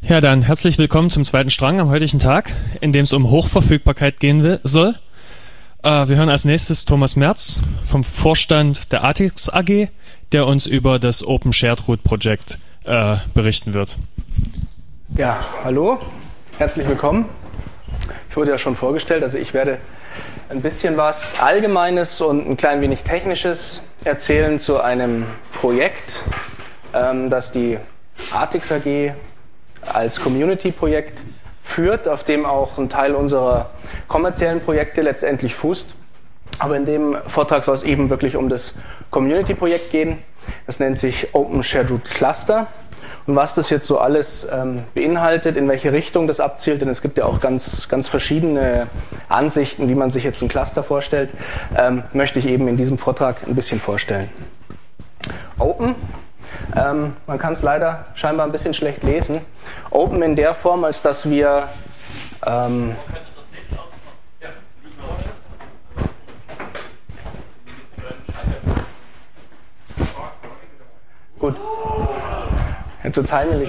Ja, dann herzlich willkommen zum zweiten Strang am heutigen Tag, in dem es um Hochverfügbarkeit gehen soll. Wir hören als nächstes Thomas Merz vom Vorstand der ATIX AG, der uns über das Open Shared Root Projekt berichten wird. Ja, hallo, herzlich willkommen. Ich wurde ja schon vorgestellt, also ich werde ein bisschen was Allgemeines und ein klein wenig Technisches erzählen zu einem Projekt, das die ATIX AG als Community-Projekt führt, auf dem auch ein Teil unserer kommerziellen Projekte letztendlich fußt. Aber in dem Vortrag soll es eben wirklich um das Community-Projekt gehen. Das nennt sich Open Shared Root Cluster. Und was das jetzt so alles beinhaltet, in welche Richtung das abzielt, denn es gibt ja auch ganz verschiedene Ansichten, wie man sich jetzt ein Cluster vorstellt, möchte ich eben in diesem Vortrag ein bisschen vorstellen. Open. Man kann es leider scheinbar ein bisschen schlecht lesen. Open in der Form, als dass wir gut. Jetzt wird's heimelig.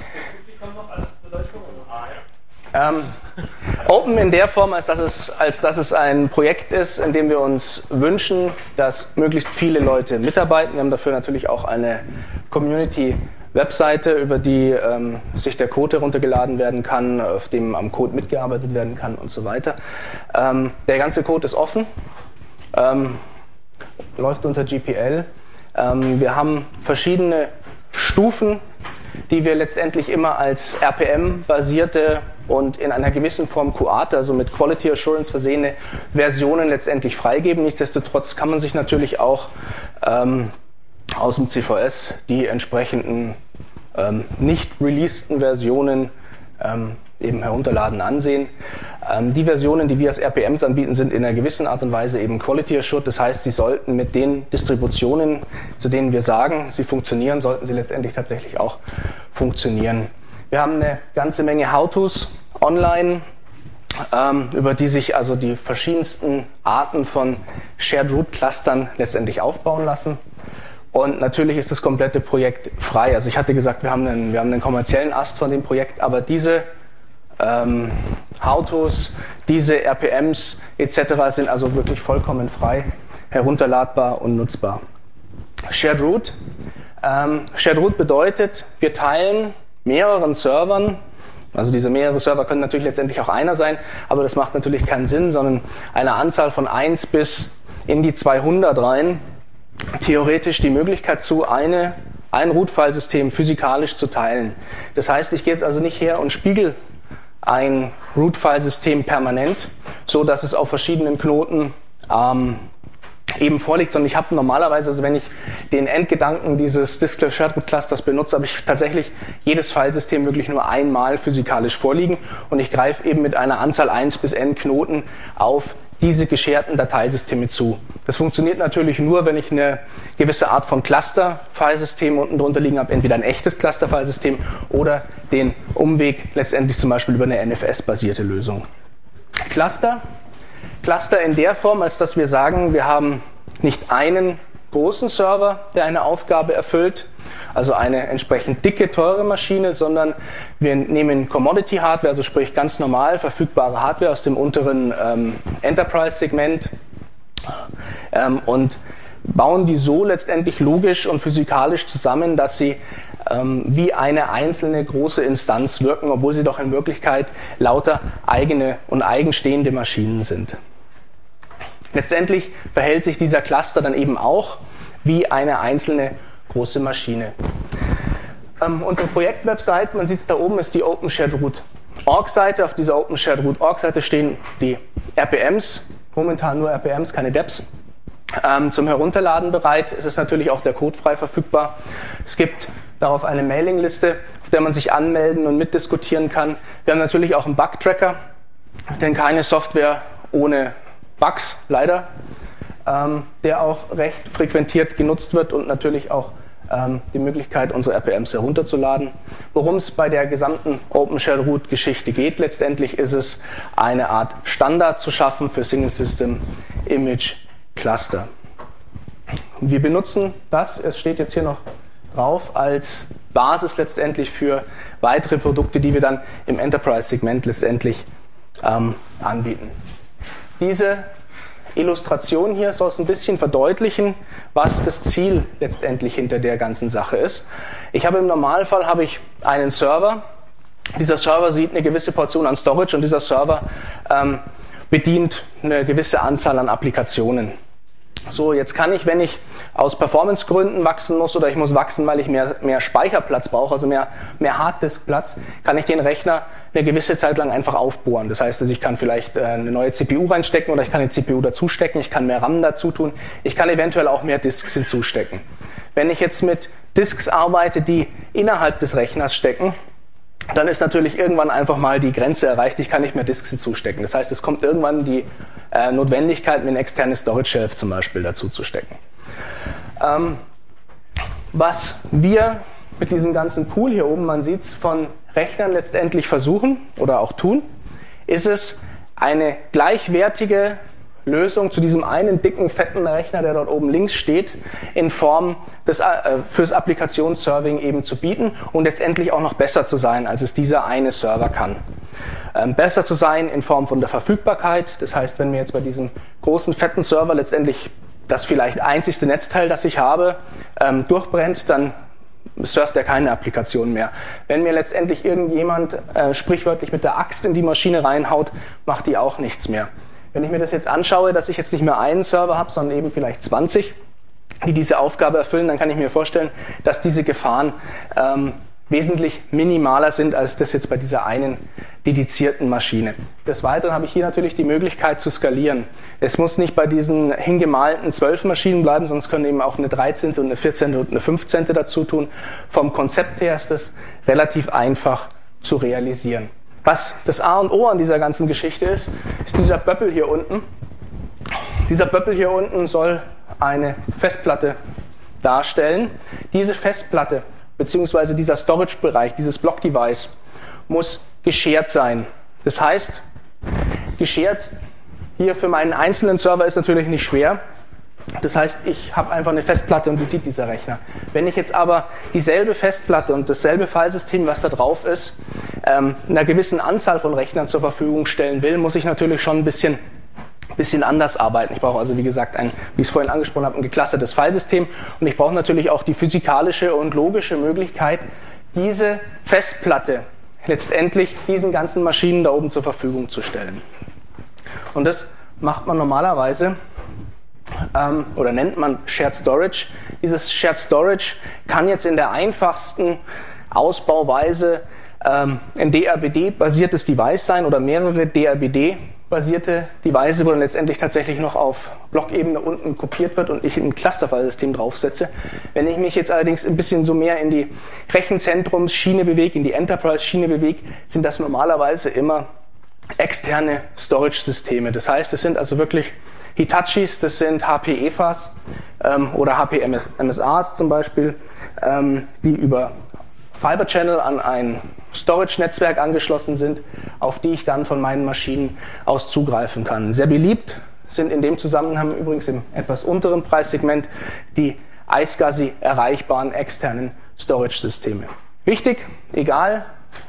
Open in der Form, als dass es ein Projekt ist, in dem wir uns wünschen, dass möglichst viele Leute mitarbeiten. Wir haben dafür natürlich auch eine Community-Webseite, über die sich der Code heruntergeladen werden kann, auf dem am Code mitgearbeitet werden kann und so weiter. Der ganze Code ist offen, läuft unter GPL. Wir haben verschiedene Stufen, die wir letztendlich immer als RPM-basierte und in einer gewissen Form QAT, also mit Quality Assurance versehene Versionen letztendlich freigeben. Nichtsdestotrotz kann man sich natürlich auch aus dem CVS die entsprechenden nicht releaseden Versionen eben herunterladen, ansehen. Die Versionen, die wir als RPMs anbieten, sind in einer gewissen Art und Weise eben Quality Assured. Das heißt, sie sollten mit den Distributionen, zu denen wir sagen, sie funktionieren, sollten sie letztendlich tatsächlich auch funktionieren. Wir haben eine ganze Menge How-Tos online, über die sich also die verschiedensten Arten von Shared Root Clustern letztendlich aufbauen lassen. Und natürlich ist das komplette Projekt frei. Also ich hatte gesagt, wir haben einen kommerziellen Ast von dem Projekt, aber diese How-Tos, diese RPMs etc. sind also wirklich vollkommen frei, herunterladbar und nutzbar. Shared Root. Shared Root bedeutet, wir teilen mehreren Servern, also diese mehrere Server können natürlich letztendlich auch einer sein, aber das macht natürlich keinen Sinn, sondern eine Anzahl von 1 bis in die 200 rein, theoretisch die Möglichkeit zu, ein Root-File-System physikalisch zu teilen. Das heißt, ich gehe jetzt also nicht her und spiegel ein Root-File-System permanent, so dass es auf verschiedenen Knoten eben vorliegt, sondern ich habe normalerweise, also wenn ich den Endgedanken dieses Disclosure Shared Root Clusters benutze, habe ich tatsächlich jedes Filesystem wirklich nur einmal physikalisch vorliegen und ich greife eben mit einer Anzahl 1 bis n Knoten auf diese gescherten Dateisysteme zu. Das funktioniert natürlich nur, wenn ich eine gewisse Art von Cluster-Filesystem unten drunter liegen habe, entweder ein echtes Cluster-Filesystem oder den Umweg letztendlich zum Beispiel über eine NFS-basierte Lösung. Cluster in der Form, als dass wir sagen, wir haben nicht einen großen Server, der eine Aufgabe erfüllt, also eine entsprechend dicke, teure Maschine, sondern wir nehmen Commodity-Hardware, also sprich ganz normal verfügbare Hardware aus dem unteren Enterprise-Segment und bauen die so letztendlich logisch und physikalisch zusammen, dass sie wie eine einzelne große Instanz wirken, obwohl sie doch in Wirklichkeit lauter eigene und eigenstehende Maschinen sind. Letztendlich verhält sich dieser Cluster dann eben auch wie eine einzelne große Maschine. Unsere Projektwebsite, man sieht es da oben, ist die Open Shared Root Org-Seite. Auf dieser Open Shared Root Org-Seite stehen die RPMs, momentan nur RPMs, keine DEPs, zum Herunterladen bereit. Es ist natürlich auch der Code frei verfügbar. Es gibt darauf eine Mailingliste, auf der man sich anmelden und mitdiskutieren kann. Wir haben natürlich auch einen Bug-Tracker, denn keine Software ohne Bugs, leider, der auch recht frequentiert genutzt wird und natürlich auch die Möglichkeit, unsere RPMs herunterzuladen. Worum es bei der gesamten Open Shared Root Geschichte geht, letztendlich ist es, eine Art Standard zu schaffen für Single System Image Cluster. Wir benutzen das, es steht jetzt hier noch drauf, als Basis letztendlich für weitere Produkte, die wir dann im Enterprise-Segment letztendlich anbieten. Diese Illustration hier soll es ein bisschen verdeutlichen, was das Ziel letztendlich hinter der ganzen Sache ist. Im Normalfall habe ich einen Server. Dieser Server sieht eine gewisse Portion an Storage und dieser Server bedient eine gewisse Anzahl an Applikationen. So, jetzt kann ich, wenn ich aus Performance-Gründen wachsen muss oder ich muss wachsen, weil ich mehr Speicherplatz brauche, also mehr Harddisk-Platz, kann ich den Rechner eine gewisse Zeit lang einfach aufbohren. Das heißt, ich kann vielleicht eine neue CPU reinstecken oder ich kann eine CPU dazustecken, ich kann mehr RAM dazu tun, ich kann eventuell auch mehr Disks hinzustecken. Wenn ich jetzt mit Disks arbeite, die innerhalb des Rechners stecken, dann ist natürlich irgendwann einfach mal die Grenze erreicht, ich kann nicht mehr Disks hinzustecken. Das heißt, es kommt irgendwann die Notwendigkeit, mir eine externe Storage Shelf zum Beispiel dazu zu stecken. Was wir mit diesem ganzen Pool hier oben, man sieht es, von Rechnern letztendlich versuchen oder auch tun, ist es, eine gleichwertige Lösung zu diesem einen dicken, fetten Rechner, der dort oben links steht, in Form fürs Applikationsserving eben zu bieten und letztendlich auch noch besser zu sein, als es dieser eine Server kann. Besser zu sein in Form von der Verfügbarkeit, das heißt, wenn mir jetzt bei diesem großen, fetten Server letztendlich das vielleicht einzigste Netzteil, das ich habe, durchbrennt, dann surft er keine Applikation mehr. Wenn mir letztendlich irgendjemand sprichwörtlich mit der Axt in die Maschine reinhaut, macht die auch nichts mehr. Wenn ich mir das jetzt anschaue, dass ich jetzt nicht mehr einen Server habe, sondern eben vielleicht 20, die diese Aufgabe erfüllen, dann kann ich mir vorstellen, dass diese Gefahren wesentlich minimaler sind, als das jetzt bei dieser einen dedizierten Maschine. Des Weiteren habe ich hier natürlich die Möglichkeit zu skalieren. Es muss nicht bei diesen hingemalten 12 Maschinen bleiben, sondern es können eben auch eine 13. und eine 14. und eine 15. dazu tun. Vom Konzept her ist das relativ einfach zu realisieren. Was das A und O an dieser ganzen Geschichte ist dieser Böppel hier unten. Dieser Böppel hier unten soll eine Festplatte darstellen. Diese Festplatte beziehungsweise dieser Storage-Bereich, dieses Block-Device, muss geshared sein. Das heißt, geshared hier für meinen einzelnen Server ist natürlich nicht schwer. Das heißt, ich habe einfach eine Festplatte und die sieht dieser Rechner. Wenn ich jetzt aber dieselbe Festplatte und dasselbe Filesystem, was da drauf ist, einer gewissen Anzahl von Rechnern zur Verfügung stellen will, muss ich natürlich schon ein bisschen anders arbeiten. Ich brauche also, wie gesagt, wie ich es vorhin angesprochen habe, ein geclustertes Filesystem und ich brauche natürlich auch die physikalische und logische Möglichkeit, diese Festplatte letztendlich diesen ganzen Maschinen da oben zur Verfügung zu stellen. Und das macht man normalerweise oder nennt man Shared Storage. Dieses Shared Storage kann jetzt in der einfachsten Ausbauweise ein DRBD-basiertes Device sein oder mehrere DRBD-basierte Devices, wo dann letztendlich tatsächlich noch auf Blockebene unten kopiert wird und ich ein Clusterfile-System draufsetze. Wenn ich mich jetzt allerdings ein bisschen so mehr in die Rechenzentrumsschiene bewege, in die Enterprise-Schiene bewege, sind das normalerweise immer externe Storage-Systeme. Das heißt, es sind also wirklich Hitachis, das sind HP-EFAs oder HP-MSAs zum Beispiel, die über Fiber Channel an ein Storage-Netzwerk angeschlossen sind, auf die ich dann von meinen Maschinen aus zugreifen kann. Sehr beliebt sind in dem Zusammenhang übrigens im etwas unteren Preissegment die iSCSI erreichbaren externen Storage-Systeme. Wichtig, egal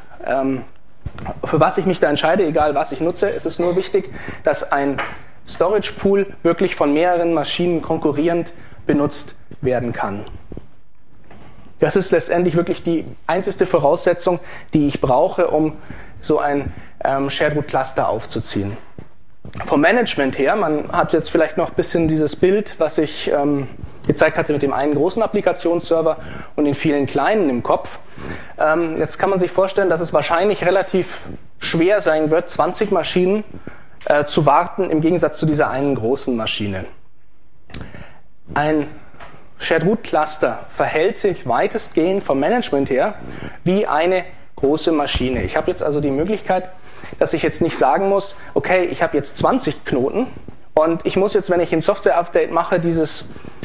für was ich mich da entscheide, egal was ich nutze, ist es nur wichtig, dass ein Storage Pool wirklich von mehreren Maschinen konkurrierend benutzt werden kann. Das ist letztendlich wirklich die einzige Voraussetzung, die ich brauche, um so ein Shared Root Cluster aufzuziehen. Vom Management her, man hat jetzt vielleicht noch ein bisschen dieses Bild, was ich gezeigt hatte mit dem einen großen Applikationsserver und den vielen kleinen im Kopf. Jetzt kann man sich vorstellen, dass es wahrscheinlich relativ schwer sein wird, 20 Maschinen zu warten, im Gegensatz zu dieser einen großen Maschine. Ein Shared Root Cluster verhält sich weitestgehend vom Management her wie eine große Maschine. Ich habe jetzt also die Möglichkeit, dass ich jetzt nicht sagen muss, okay, ich habe jetzt 20 Knoten und ich muss jetzt, wenn ich ein Software-Update mache, dieses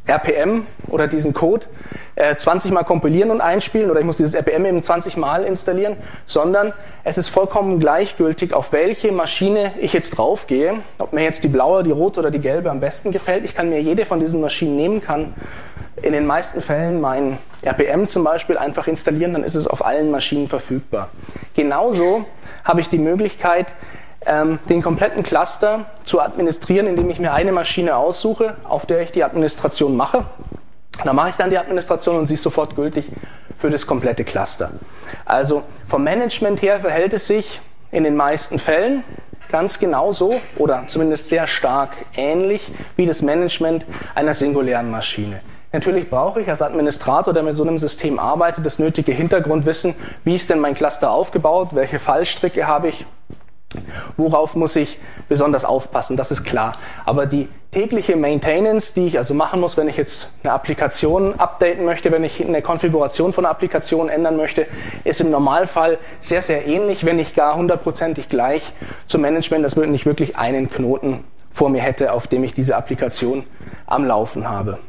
RPM oder diesen Code 20 Mal kompilieren und einspielen oder ich muss dieses RPM eben 20 Mal installieren, sondern es ist vollkommen gleichgültig, auf welche Maschine ich jetzt draufgehe, ob mir jetzt die blaue, die rote oder die gelbe am besten gefällt. Ich kann mir jede von diesen Maschinen nehmen, kann in den meisten Fällen mein RPM zum Beispiel einfach installieren, dann ist es auf allen Maschinen verfügbar. Genauso habe ich die Möglichkeit, den kompletten Cluster zu administrieren, indem ich mir eine Maschine aussuche, auf der ich die Administration mache. Dann mache ich dann die Administration und sie ist sofort gültig für das komplette Cluster. Also vom Management her verhält es sich in den meisten Fällen ganz genauso oder zumindest sehr stark ähnlich wie das Management einer singulären Maschine. Natürlich brauche ich als Administrator, der mit so einem System arbeitet, das nötige Hintergrundwissen, wie ist denn mein Cluster aufgebaut, welche Fallstricke habe ich, worauf muss ich besonders aufpassen, das ist klar. Aber die tägliche Maintenance, die ich also machen muss, wenn ich jetzt eine Applikation updaten möchte, wenn ich eine Konfiguration von einer Applikation ändern möchte, ist im Normalfall sehr, sehr ähnlich, wenn nicht gar hundertprozentig gleich zum Management, dass ich wirklich einen Knoten vor mir hätte, auf dem ich diese Applikation am Laufen habe.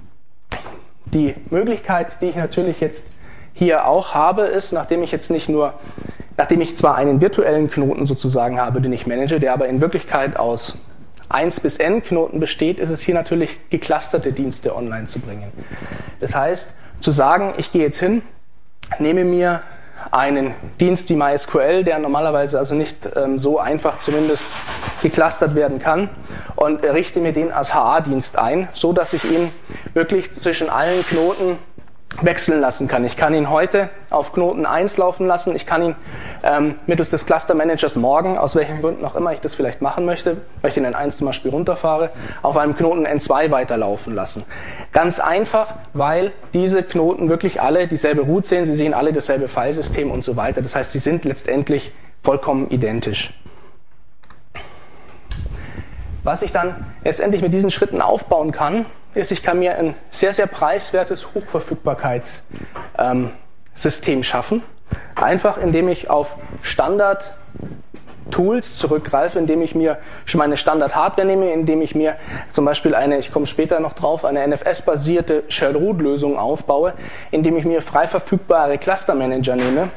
Die Möglichkeit, die ich natürlich jetzt hier auch habe, ist, nachdem ich zwar einen virtuellen Knoten sozusagen habe, den ich manage, der aber in Wirklichkeit aus 1 bis n Knoten besteht, ist es hier natürlich geclusterte Dienste online zu bringen. Das heißt, zu sagen, ich gehe jetzt hin, nehme mir einen Dienst wie MySQL, der normalerweise also nicht so einfach zumindest geclustert werden kann, und richte mir den als HA-Dienst ein, so dass ich ihn wirklich zwischen allen Knoten wechseln lassen kann. Ich kann ihn heute auf Knoten 1 laufen lassen, ich kann ihn mittels des Cluster Managers morgen, aus welchen Gründen auch immer ich das vielleicht machen möchte, weil ich den N1 zum Beispiel runterfahre, auf einem Knoten N2 weiterlaufen lassen. Ganz einfach, weil diese Knoten wirklich alle dieselbe Root sehen, sie sehen alle dasselbe Filesystem und so weiter. Das heißt, sie sind letztendlich vollkommen identisch. Was ich dann letztendlich mit diesen Schritten aufbauen kann, ist, ich kann mir ein sehr, sehr preiswertes Hochverfügbarkeitssystem schaffen. Einfach indem ich auf Standard-Tools zurückgreife, indem ich mir schon meine Standard-Hardware nehme, indem ich mir zum Beispiel ich komme später noch drauf, eine NFS-basierte Shared-Root-Lösung aufbaue, indem ich mir frei verfügbare Cluster-Manager nehme,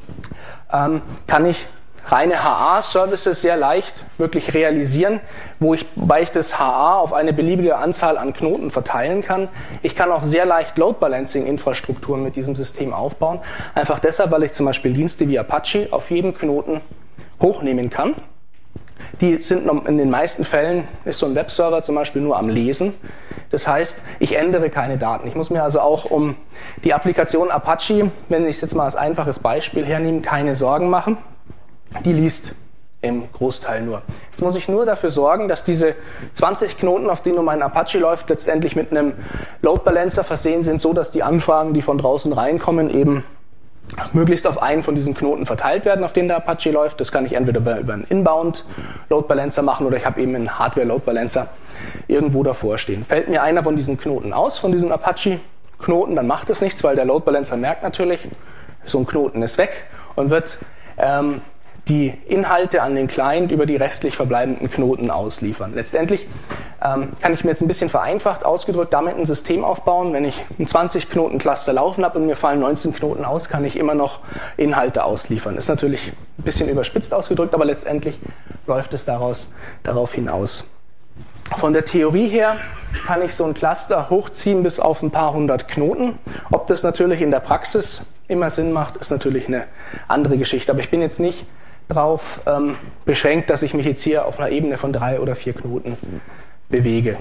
kann ich reine HA-Services sehr leicht wirklich realisieren, wobei ich das HA auf eine beliebige Anzahl an Knoten verteilen kann. Ich kann auch sehr leicht Load-Balancing-Infrastrukturen mit diesem System aufbauen. Einfach deshalb, weil ich zum Beispiel Dienste wie Apache auf jedem Knoten hochnehmen kann. Die sind in den meisten Fällen, ist so ein Webserver zum Beispiel nur am Lesen. Das heißt, ich ändere keine Daten. Ich muss mir also auch um die Applikation Apache, wenn ich es jetzt mal als einfaches Beispiel hernehme, keine Sorgen machen. Die liest im Großteil nur. Jetzt muss ich nur dafür sorgen, dass diese 20 Knoten, auf denen nur mein Apache läuft, letztendlich mit einem Load Balancer versehen sind, so dass die Anfragen, die von draußen reinkommen, eben möglichst auf einen von diesen Knoten verteilt werden, auf denen der Apache läuft. Das kann ich entweder über einen Inbound Load Balancer machen oder ich habe eben einen Hardware Load Balancer irgendwo davor stehen. Fällt mir einer von diesen Knoten aus, von diesen Apache Knoten, dann macht es nichts, weil der Load Balancer merkt natürlich, so ein Knoten ist weg und wird die Inhalte an den Client über die restlich verbleibenden Knoten ausliefern. Letztendlich kann ich mir jetzt ein bisschen vereinfacht ausgedrückt damit ein System aufbauen. Wenn ich einen 20-Knoten-Cluster laufen habe und mir fallen 19 Knoten aus, kann ich immer noch Inhalte ausliefern. Ist natürlich ein bisschen überspitzt ausgedrückt, aber letztendlich läuft es darauf hinaus. Von der Theorie her kann ich so ein Cluster hochziehen bis auf ein paar hundert Knoten. Ob das natürlich in der Praxis immer Sinn macht, ist natürlich eine andere Geschichte. Aber ich bin jetzt nicht darauf beschränkt, dass ich mich jetzt hier auf einer Ebene von 3 oder 4 Knoten bewege.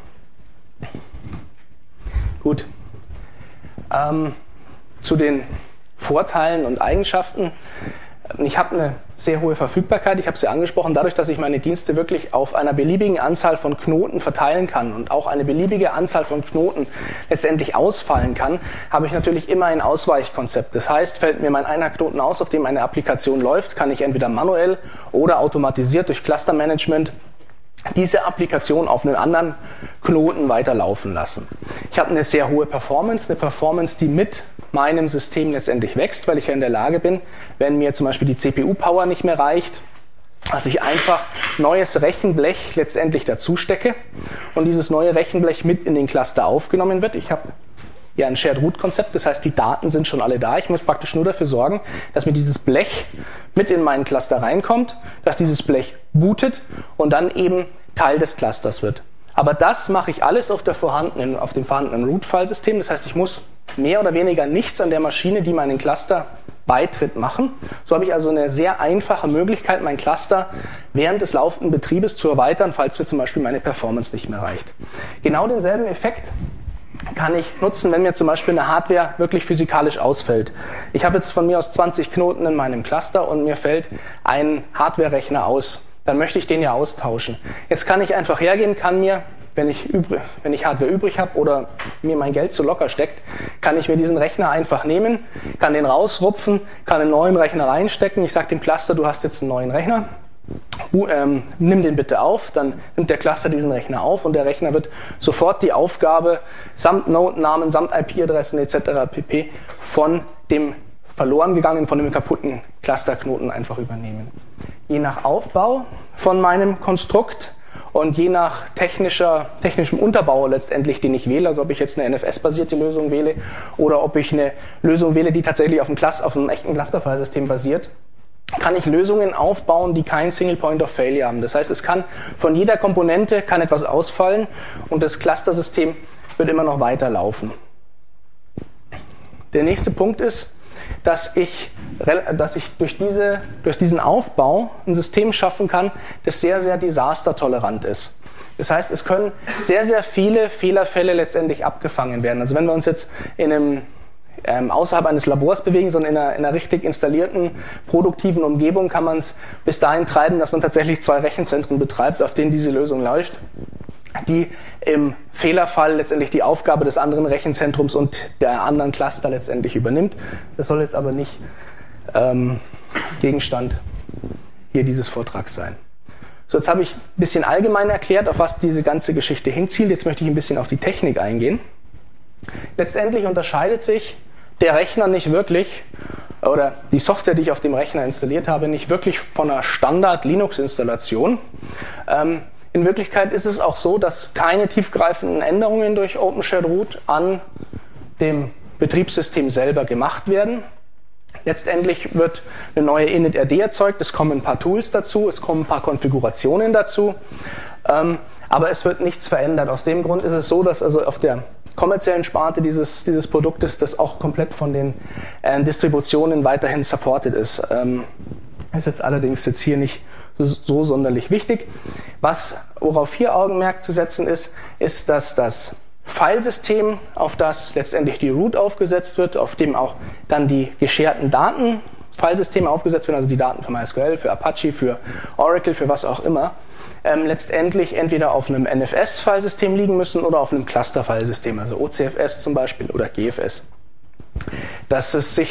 Gut. Zu den Vorteilen und Eigenschaften. Ich habe eine sehr hohe Verfügbarkeit, ich habe es ja angesprochen, dadurch, dass ich meine Dienste wirklich auf einer beliebigen Anzahl von Knoten verteilen kann und auch eine beliebige Anzahl von Knoten letztendlich ausfallen kann, habe ich natürlich immer ein Ausweichkonzept. Das heißt, fällt mir mein einer Knoten aus, auf dem eine Applikation läuft, kann ich entweder manuell oder automatisiert durch Clustermanagement diese Applikation auf einen anderen Knoten weiterlaufen lassen. Ich habe eine sehr hohe Performance, die mit meinem System letztendlich wächst, weil ich ja in der Lage bin, wenn mir zum Beispiel die CPU-Power nicht mehr reicht, dass ich einfach neues Rechenblech letztendlich dazu stecke und dieses neue Rechenblech mit in den Cluster aufgenommen wird. Ich habe ja ein Shared-Root-Konzept, das heißt, die Daten sind schon alle da. Ich muss praktisch nur dafür sorgen, dass mir dieses Blech mit in meinen Cluster reinkommt, dass dieses Blech bootet und dann eben Teil des Clusters wird. Aber das mache ich alles auf dem vorhandenen Root-File-System. Das heißt, ich muss mehr oder weniger nichts an der Maschine, die meinen Cluster beitritt, machen. So habe ich also eine sehr einfache Möglichkeit, mein Cluster während des laufenden Betriebes zu erweitern, falls mir zum Beispiel meine Performance nicht mehr reicht. Genau denselben Effekt kann ich nutzen, wenn mir zum Beispiel eine Hardware wirklich physikalisch ausfällt. Ich habe jetzt von mir aus 20 Knoten in meinem Cluster und mir fällt ein Hardware-Rechner aus. Dann möchte ich den ja austauschen. Jetzt kann ich einfach hergehen, kann mir, wenn ich Hardware übrig habe oder mir mein Geld zu locker steckt, kann ich mir diesen Rechner einfach nehmen, kann den rausrupfen, kann einen neuen Rechner reinstecken. Ich sage dem Cluster, du hast jetzt einen neuen Rechner. Nimm den bitte auf, dann nimmt der Cluster diesen Rechner auf und der Rechner wird sofort die Aufgabe samt Node-Namen, samt IP-Adressen etc. pp. Von dem verloren gegangenen, von dem kaputten Clusterknoten einfach übernehmen. Je nach Aufbau von meinem Konstrukt und je nach technischem Unterbau letztendlich, den ich wähle, also ob ich jetzt eine NFS-basierte Lösung wähle oder ob ich eine Lösung wähle, die tatsächlich auf einem echten Cluster-File-System basiert, kann ich Lösungen aufbauen, die kein Single Point of Failure haben. Das heißt, es kann von jeder Komponente kann etwas ausfallen und das Cluster-System wird immer noch weiterlaufen. Der nächste Punkt ist, dass ich durch diesen Aufbau ein System schaffen kann, das sehr, sehr disastertolerant ist. Das heißt, es können sehr, sehr viele Fehlerfälle letztendlich abgefangen werden. Also wenn wir uns jetzt außerhalb eines Labors bewegen, sondern in einer richtig installierten, produktiven Umgebung, kann man es bis dahin treiben, dass man tatsächlich 2 Rechenzentren betreibt, auf denen diese Lösung läuft, die im Fehlerfall letztendlich die Aufgabe des anderen Rechenzentrums und der anderen Cluster letztendlich übernimmt. Das soll jetzt aber nicht Gegenstand hier dieses Vortrags sein. So, jetzt habe ich ein bisschen allgemein erklärt, auf was diese ganze Geschichte hinzielt. Jetzt möchte ich ein bisschen auf die Technik eingehen. Letztendlich unterscheidet sich der Rechner nicht wirklich, oder die Software, die ich auf dem Rechner installiert habe, nicht wirklich von einer Standard-Linux-Installation. In Wirklichkeit ist es auch so, dass keine tiefgreifenden Änderungen durch OpenShared Root an dem Betriebssystem selber gemacht werden. Letztendlich wird eine neue initRD erzeugt, es kommen ein paar Tools dazu, es kommen ein paar Konfigurationen dazu, aber es wird nichts verändert. Aus dem Grund ist es so, dass also auf der kommerziellen Sparte dieses Produktes das auch komplett von den Distributionen weiterhin supported ist. Ist jetzt allerdings hier nicht so sonderlich wichtig. Worauf hier Augenmerk zu setzen ist, dass das Filesystem, auf das letztendlich die Root aufgesetzt wird, auf dem auch dann die gescherten Daten, Filesysteme aufgesetzt werden, also die Daten für MySQL, für Apache, für Oracle, für was auch immer, letztendlich entweder auf einem NFS-Filesystem liegen müssen oder auf einem Cluster-Filesystem, also OCFS zum Beispiel oder GFS. Das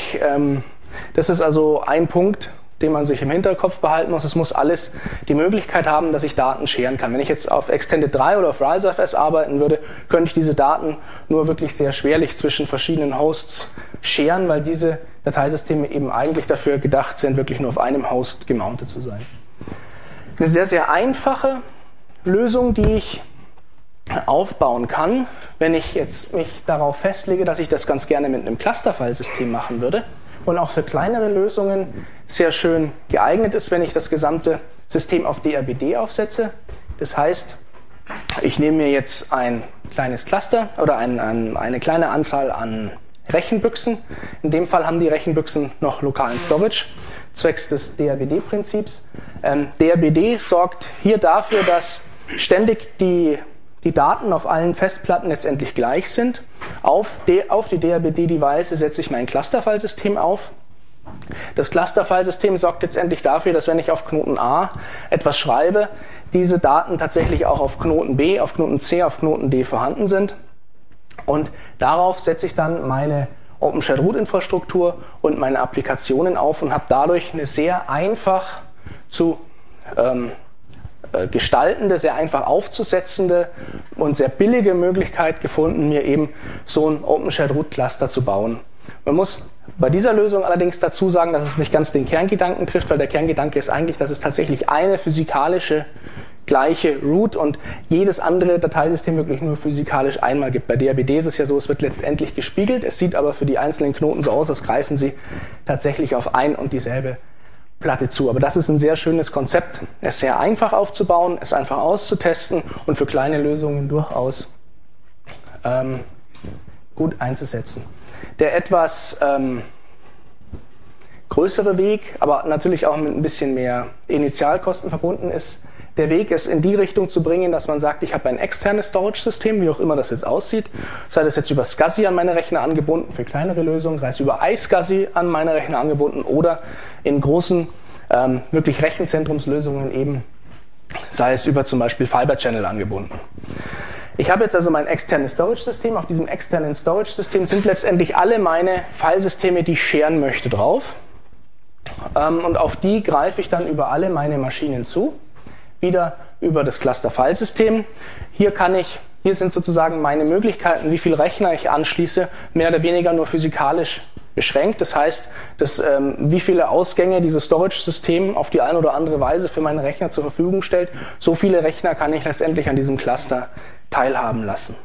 ist also ein Punkt, den man sich im Hinterkopf behalten muss. Es muss alles die Möglichkeit haben, dass ich Daten scheren kann. Wenn ich jetzt auf Extended 3 oder auf RiserFS arbeiten würde, könnte ich diese Daten nur wirklich sehr schwerlich zwischen verschiedenen Hosts scheren, weil diese Dateisysteme eben eigentlich dafür gedacht sind, wirklich nur auf einem Host gemountet zu sein. Eine sehr, sehr einfache Lösung, die ich aufbauen kann, wenn ich jetzt mich darauf festlege, dass ich das ganz gerne mit einem Cluster-File-System machen würde und auch für kleinere Lösungen sehr schön geeignet ist, wenn ich das gesamte System auf DRBD aufsetze. Das heißt, ich nehme mir jetzt ein kleines Cluster oder eine kleine Anzahl an Rechenbüchsen. In dem Fall haben die Rechenbüchsen noch lokalen Storage, zwecks des DRBD-Prinzips. DRBD sorgt hier dafür, dass ständig die Daten auf allen Festplatten letztendlich gleich sind. Auf die DRBD-Device setze ich mein Cluster-File-System auf. Das Cluster-File-System sorgt letztendlich dafür, dass wenn ich auf Knoten A etwas schreibe, diese Daten tatsächlich auch auf Knoten B, auf Knoten C, auf Knoten D vorhanden sind. Und darauf setze ich dann meine OpenShared Root-Infrastruktur und meine Applikationen auf und habe dadurch eine sehr einfach zu gestaltende, sehr einfach aufzusetzende und sehr billige Möglichkeit gefunden, mir eben so ein OpenShared Root Cluster zu bauen. Man muss bei dieser Lösung allerdings dazu sagen, dass es nicht ganz den Kerngedanken trifft, weil der Kerngedanke ist eigentlich, dass es tatsächlich eine physikalische gleiche Root und jedes andere Dateisystem wirklich nur physikalisch einmal gibt. Bei DABD ist es ja so, es wird letztendlich gespiegelt, es sieht aber für die einzelnen Knoten so aus, als greifen sie tatsächlich auf ein und dieselbe Platte zu. Aber das ist ein sehr schönes Konzept. Es ist sehr einfach aufzubauen, es einfach auszutesten und für kleine Lösungen durchaus gut einzusetzen. Der etwas größere Weg, aber natürlich auch mit ein bisschen mehr Initialkosten verbunden ist, der Weg ist in die Richtung zu bringen, dass man sagt, ich habe ein externes Storage-System, wie auch immer das jetzt aussieht, sei das jetzt über SCSI an meine Rechner angebunden für kleinere Lösungen, sei es über iSCSI an meine Rechner angebunden oder in großen, wirklich Rechenzentrumslösungen eben, sei es über zum Beispiel Fiber Channel angebunden. Ich habe jetzt also mein externes Storage-System. Auf diesem externen Storage-System sind letztendlich alle meine Filesysteme, die ich sharen möchte, drauf. Und auf die greife ich dann über alle meine Maschinen zu. Wieder über das Cluster-Filesystem. Hier sind sozusagen meine Möglichkeiten, wie viele Rechner ich anschließe, mehr oder weniger nur physikalisch beschränkt. Das heißt, wie viele Ausgänge dieses Storage-System auf die eine oder andere Weise für meine Rechner zur Verfügung stellt, so viele Rechner kann ich letztendlich an diesem Cluster teilhaben lassen.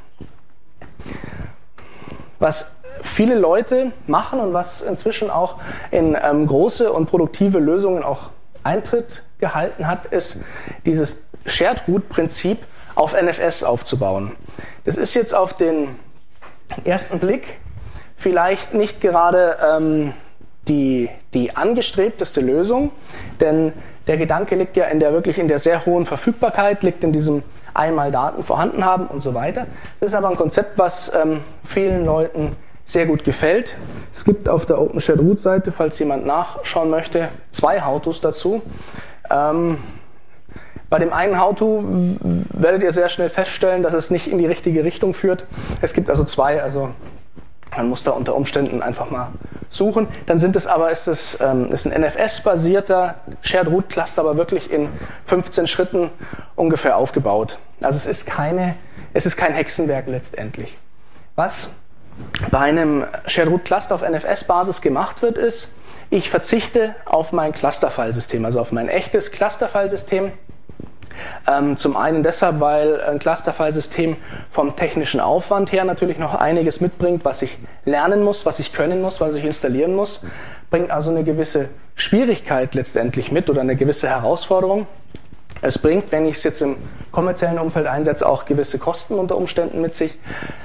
Was viele Leute machen und was inzwischen auch in große und produktive Lösungen auch Eintritt gehalten hat, ist dieses Shared-Root-Prinzip auf NFS aufzubauen. Das ist jetzt auf den ersten Blick vielleicht nicht gerade die angestrebteste Lösung, denn der Gedanke liegt ja wirklich in der sehr hohen Verfügbarkeit, liegt in diesem einmal Daten vorhanden haben und so weiter. Das ist aber ein Konzept, was vielen Leuten sehr gut gefällt. Es gibt auf der OpenShared-Root-Seite, falls jemand nachschauen möchte, 2 How-Tos dazu. Bei dem einen How-To werdet ihr sehr schnell feststellen, dass es nicht in die richtige Richtung führt. Es gibt also 2, also man muss da unter Umständen einfach mal suchen. Dann ist ein NFS-basierter Shared-Root-Cluster, aber wirklich in 15 Schritten ungefähr aufgebaut. Also es ist kein Hexenwerk letztendlich. Was bei einem Shared-Root-Cluster auf NFS-Basis gemacht wird, ist, ich verzichte auf mein Cluster-File-System, also auf mein echtes Cluster-File-System. Zum einen deshalb, weil ein Cluster-File-System vom technischen Aufwand her natürlich noch einiges mitbringt, was ich lernen muss, was ich können muss, was ich installieren muss. Bringt also eine gewisse Schwierigkeit letztendlich mit oder eine gewisse Herausforderung. Es bringt, wenn ich es jetzt im kommerziellen Umfeld einsetze, auch gewisse Kosten unter Umständen mit sich.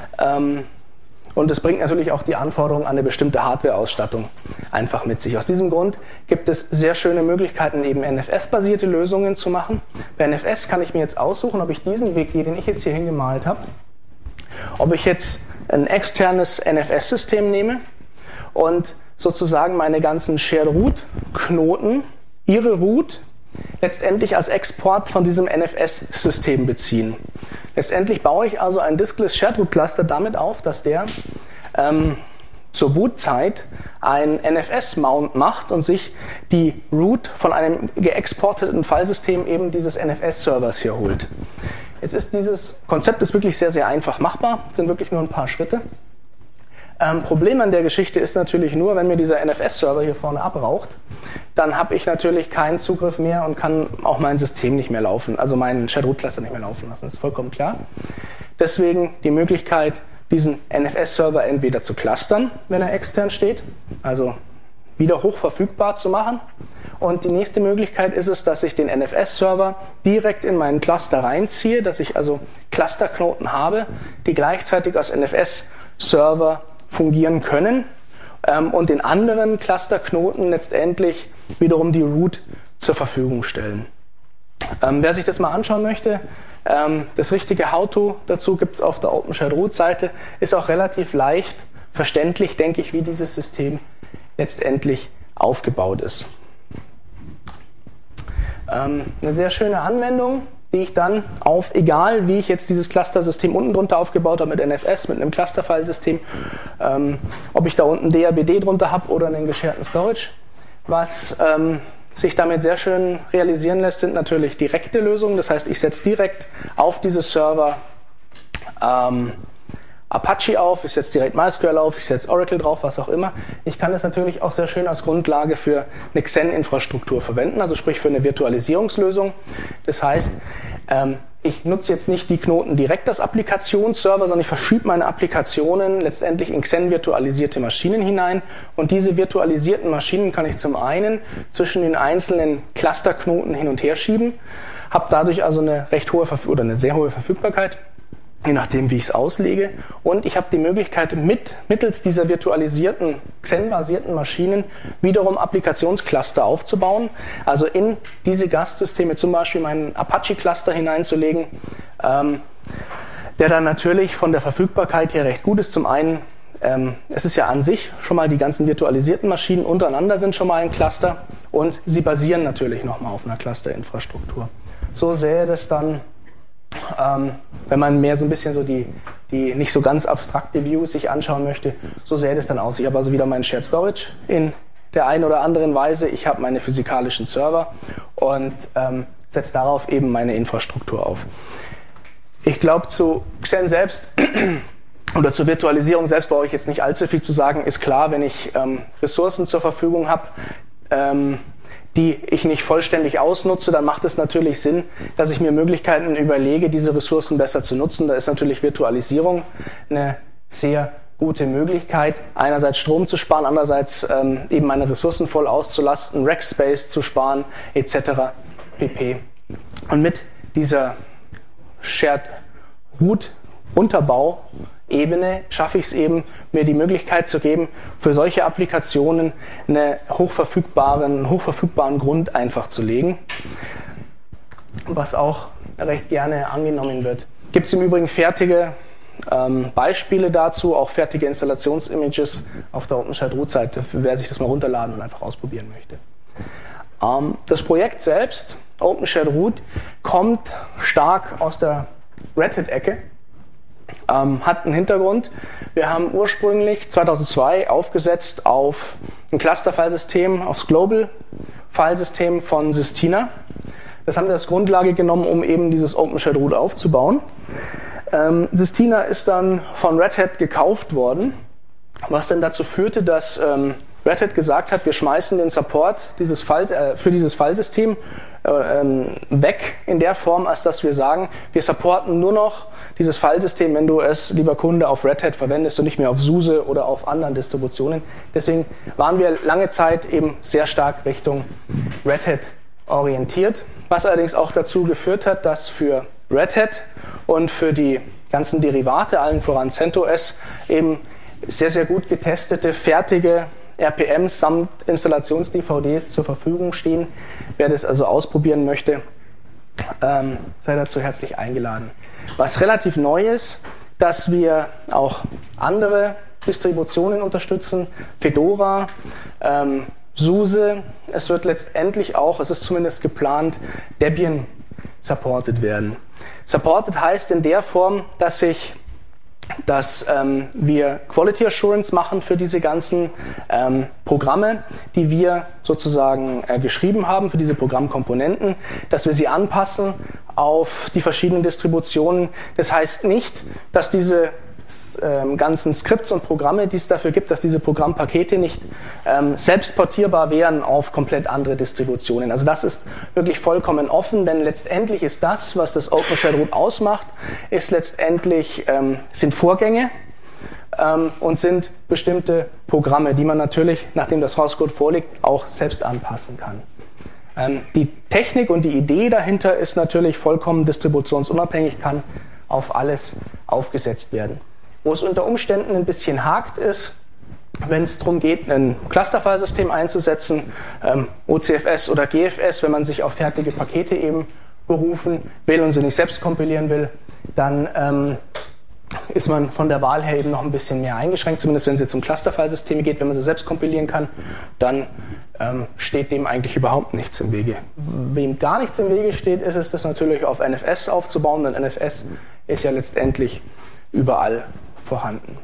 Und es bringt natürlich auch die Anforderung an eine bestimmte Hardware-Ausstattung einfach mit sich. Aus diesem Grund gibt es sehr schöne Möglichkeiten, eben NFS-basierte Lösungen zu machen. Bei NFS kann ich mir jetzt aussuchen, ob ich diesen Weg gehe, den ich jetzt hier hingemalt habe, ob ich jetzt ein externes NFS-System nehme und sozusagen meine ganzen Shared-Root-Knoten, ihre Root, letztendlich als Export von diesem NFS-System beziehen. Letztendlich baue ich also ein Diskless Shared-Root-Cluster damit auf, dass der zur Bootzeit ein NFS-Mount macht und sich die Root von einem geexporteten Filesystem eben dieses NFS-Servers hier holt. Jetzt ist dieses Konzept wirklich sehr, sehr einfach machbar, sind wirklich nur ein paar Schritte. Problem an der Geschichte ist natürlich nur, wenn mir dieser NFS-Server hier vorne abraucht, dann habe ich natürlich keinen Zugriff mehr und kann auch mein System nicht mehr laufen, also meinen Shared-Root-Cluster nicht mehr laufen lassen, das ist vollkommen klar. Deswegen die Möglichkeit, diesen NFS-Server entweder zu clustern, wenn er extern steht, also wieder hoch verfügbar zu machen. Und die nächste Möglichkeit ist es, dass ich den NFS-Server direkt in meinen Cluster reinziehe, dass ich also Clusterknoten habe, die gleichzeitig als NFS-Server fungieren können und den anderen Clusterknoten letztendlich wiederum die Root zur Verfügung stellen. Wer sich das mal anschauen möchte, das richtige How-To dazu gibt es auf der OpenShared-Root-Seite, ist auch relativ leicht verständlich, denke ich, wie dieses System letztendlich aufgebaut ist. Eine sehr schöne Anwendung, die ich dann egal wie ich jetzt dieses Cluster-System unten drunter aufgebaut habe mit NFS, mit einem Cluster-File-System, ob ich da unten DABD drunter habe oder einen gescherten Storage, was sich damit sehr schön realisieren lässt, sind natürlich direkte Lösungen. Das heißt, ich setze direkt auf diese Server Apache auf, ich setze direkt MySQL auf, ich setze Oracle drauf, was auch immer. Ich kann das natürlich auch sehr schön als Grundlage für eine Xen-Infrastruktur verwenden, also sprich für eine Virtualisierungslösung. Das heißt, ich nutze jetzt nicht die Knoten direkt als Applikationsserver, sondern ich verschiebe meine Applikationen letztendlich in Xen-virtualisierte Maschinen hinein. Und diese virtualisierten Maschinen kann ich zum einen zwischen den einzelnen Clusterknoten hin und her schieben, habe dadurch also eine recht hohe oder eine sehr hohe Verfügbarkeit, je nachdem, wie ich es auslege. Und ich habe die Möglichkeit, mittels dieser virtualisierten, Xen-basierten Maschinen wiederum Applikationscluster aufzubauen. Also in diese Gastsysteme zum Beispiel meinen Apache-Cluster hineinzulegen, der dann natürlich von der Verfügbarkeit her recht gut ist. Zum einen, es ist ja an sich schon mal die ganzen virtualisierten Maschinen untereinander sind schon mal ein Cluster und sie basieren natürlich nochmal auf einer Clusterinfrastruktur. So sähe das dann, wenn man mehr so ein bisschen so die nicht so ganz abstrakte Views sich anschauen möchte, so sähe das dann aus. Ich habe also wieder meinen Shared Storage in der einen oder anderen Weise. Ich habe meine physikalischen Server und setze darauf eben meine Infrastruktur auf. Ich glaube, zu Xen selbst oder zur Virtualisierung selbst brauche ich jetzt nicht allzu viel zu sagen. Ist klar, wenn ich Ressourcen zur Verfügung habe, die ich nicht vollständig ausnutze, dann macht es natürlich Sinn, dass ich mir Möglichkeiten überlege, diese Ressourcen besser zu nutzen. Da ist natürlich Virtualisierung eine sehr gute Möglichkeit, einerseits Strom zu sparen, andererseits eben meine Ressourcen voll auszulasten, Rackspace zu sparen, etc. pp. Und mit dieser Shared Root Unterbauebene schaffe ich es eben, mir die Möglichkeit zu geben, für solche Applikationen einen hochverfügbaren Grund einfach zu legen, was auch recht gerne angenommen wird. Gibt es im Übrigen fertige Beispiele dazu, auch fertige Installationsimages auf der OpenShared Root Seite, für wer sich das mal runterladen und einfach ausprobieren möchte. Das Projekt selbst, OpenShared Root, kommt stark aus der Red Hat-Ecke. Hat einen Hintergrund. Wir haben ursprünglich 2002 aufgesetzt auf ein Cluster-Filesystem, aufs Global-Filesystem von Sistina. Das haben wir als Grundlage genommen, um eben dieses OpenShared Root aufzubauen. Sistina ist dann von Red Hat gekauft worden, was dann dazu führte, dass Red Hat gesagt hat, wir schmeißen den Support für dieses Filesystem weg in der Form, als dass wir sagen, wir supporten nur noch dieses Filesystem, wenn du es, lieber Kunde, auf Red Hat verwendest und nicht mehr auf SUSE oder auf anderen Distributionen. Deswegen waren wir lange Zeit eben sehr stark Richtung Red Hat orientiert, was allerdings auch dazu geführt hat, dass für Red Hat und für die ganzen Derivate, allen voran CentOS, eben sehr, sehr gut getestete, fertige RPMs samt Installations-DVDs zur Verfügung stehen. Wer das also ausprobieren möchte, sei dazu herzlich eingeladen. Was relativ neu ist, dass wir auch andere Distributionen unterstützen, Fedora, SUSE. Es wird letztendlich auch, es ist zumindest geplant, Debian supported werden. Supported heißt in der Form, dass wir Quality Assurance machen für diese ganzen Programme, die wir sozusagen geschrieben haben, für diese Programmkomponenten, dass wir sie anpassen auf die verschiedenen Distributionen. Das heißt nicht, dass diese ganzen Skripts und Programme, die es dafür gibt, dass diese Programmpakete nicht selbst portierbar wären auf komplett andere Distributionen. Also das ist wirklich vollkommen offen, denn letztendlich ist das, was das OpenShared Root ausmacht, ist letztendlich sind Vorgänge und sind bestimmte Programme, die man natürlich, nachdem das Source Code vorliegt, auch selbst anpassen kann. Die Technik und die Idee dahinter ist natürlich vollkommen distributionsunabhängig, kann auf alles aufgesetzt werden. Wo es unter Umständen ein bisschen hakt ist, wenn es darum geht, ein Cluster-File-System einzusetzen, OCFS oder GFS, wenn man sich auf fertige Pakete eben berufen will und sie nicht selbst kompilieren will, dann ist man von der Wahl her eben noch ein bisschen mehr eingeschränkt, zumindest wenn es jetzt um Cluster-File-Systeme geht. Wenn man sie selbst kompilieren kann, dann steht dem eigentlich überhaupt nichts im Wege. Wem gar nichts im Wege steht, ist es, das natürlich auf NFS aufzubauen, denn NFS ist ja letztendlich überall vorhanden.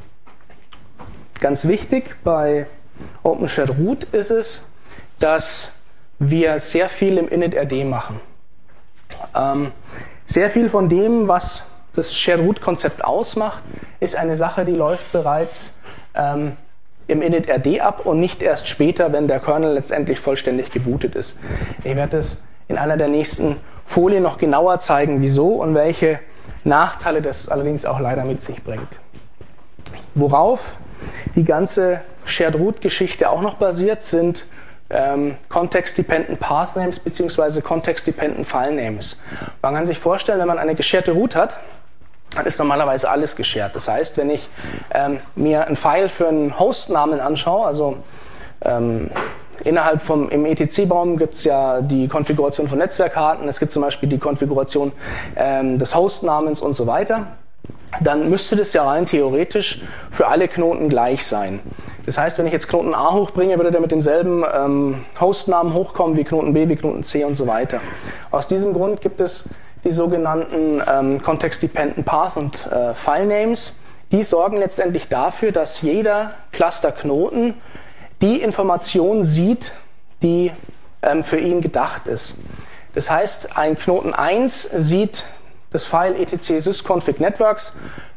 Ganz wichtig bei OpenShared Root ist es, dass wir sehr viel im initRD machen. Sehr viel von dem, was das Shared-Root-Konzept ausmacht, ist eine Sache, die läuft bereits im init-rd ab und nicht erst später, wenn der Kernel letztendlich vollständig gebootet ist. Ich werde das in einer der nächsten Folien noch genauer zeigen, wieso und welche Nachteile das allerdings auch leider mit sich bringt. Worauf die ganze Shared-Root-Geschichte auch noch basiert, sind Context-Dependent Path Names bzw. Context-Dependent File Names. Man kann sich vorstellen, wenn man eine gescherte Root hat, dann ist normalerweise alles geshared. Das heißt, wenn ich mir ein File für einen Hostnamen anschaue, also innerhalb im ETC-Baum gibt es ja die Konfiguration von Netzwerkkarten, es gibt zum Beispiel die Konfiguration des Hostnamens und so weiter, dann müsste das ja rein theoretisch für alle Knoten gleich sein. Das heißt, wenn ich jetzt Knoten A hochbringe, würde der mit demselben Hostnamen hochkommen wie Knoten B, wie Knoten C und so weiter. Aus diesem Grund gibt es die sogenannten Context-Dependent Path und File Names. Die sorgen letztendlich dafür, dass jeder Cluster-Knoten die Information sieht, die für ihn gedacht ist. Das heißt, ein Knoten 1 sieht das File etc sysconfig networks,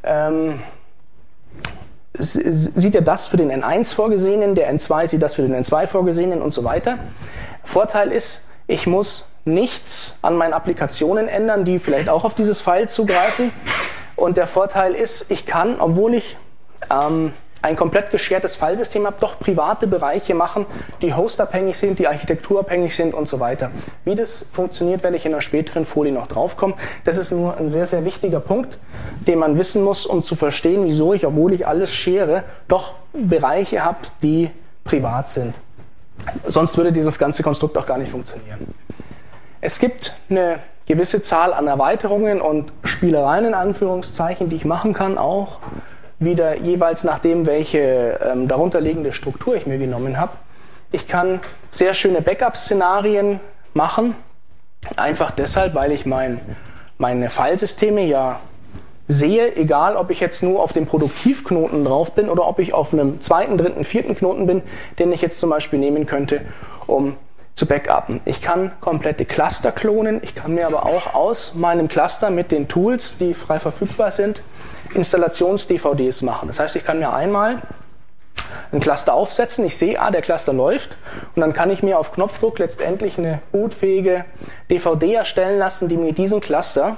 sieht er das für den N1 vorgesehenen, der N2 sieht das für den N2 vorgesehenen und so weiter. Vorteil ist, ich muss nichts an meinen Applikationen ändern, die vielleicht auch auf dieses File zugreifen. Und der Vorteil ist, ich kann, obwohl ich ein komplett geschertes Filesystem habe, doch private Bereiche machen, die hostabhängig sind, die architekturabhängig sind und so weiter. Wie das funktioniert, werde ich in einer späteren Folie noch drauf kommen. Das ist nur ein sehr, sehr wichtiger Punkt, den man wissen muss, um zu verstehen, wieso ich, obwohl ich alles schere, doch Bereiche habe, die privat sind. Sonst würde dieses ganze Konstrukt auch gar nicht funktionieren. Es gibt eine gewisse Zahl an Erweiterungen und Spielereien in Anführungszeichen, die ich machen kann, auch wieder jeweils nachdem, welche darunterliegende Struktur ich mir genommen habe. Ich kann sehr schöne Backup-Szenarien machen, einfach deshalb, weil ich meine Filesysteme ja sehe, egal ob ich jetzt nur auf dem Produktivknoten drauf bin oder ob ich auf einem zweiten, dritten, vierten Knoten bin, den ich jetzt zum Beispiel nehmen könnte, um zu backuppen. Ich kann komplette Cluster klonen, ich kann mir aber auch aus meinem Cluster mit den Tools, die frei verfügbar sind, Installations-DVDs machen. Das heißt, ich kann mir einmal ein Cluster aufsetzen, ich sehe, der Cluster läuft und dann kann ich mir auf Knopfdruck letztendlich eine bootfähige DVD erstellen lassen, die mir diesen Cluster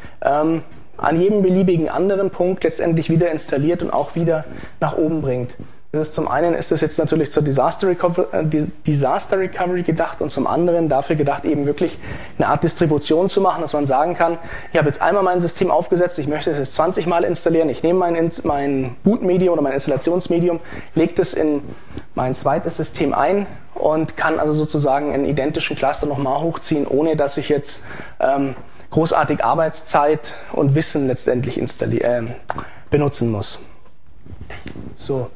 an jedem beliebigen anderen Punkt letztendlich wieder installiert und auch wieder nach oben bringt. Das ist zum einen ist das jetzt natürlich zur Disaster Recovery gedacht und zum anderen dafür gedacht, eben wirklich eine Art Distribution zu machen, dass man sagen kann, ich habe jetzt einmal mein System aufgesetzt, ich möchte es jetzt 20 Mal installieren, ich nehme mein Bootmedium oder mein Installationsmedium, lege das in mein zweites System ein und kann also sozusagen einen identischen Cluster nochmal hochziehen, ohne dass ich jetzt großartig Arbeitszeit und Wissen letztendlich benutzen muss. So.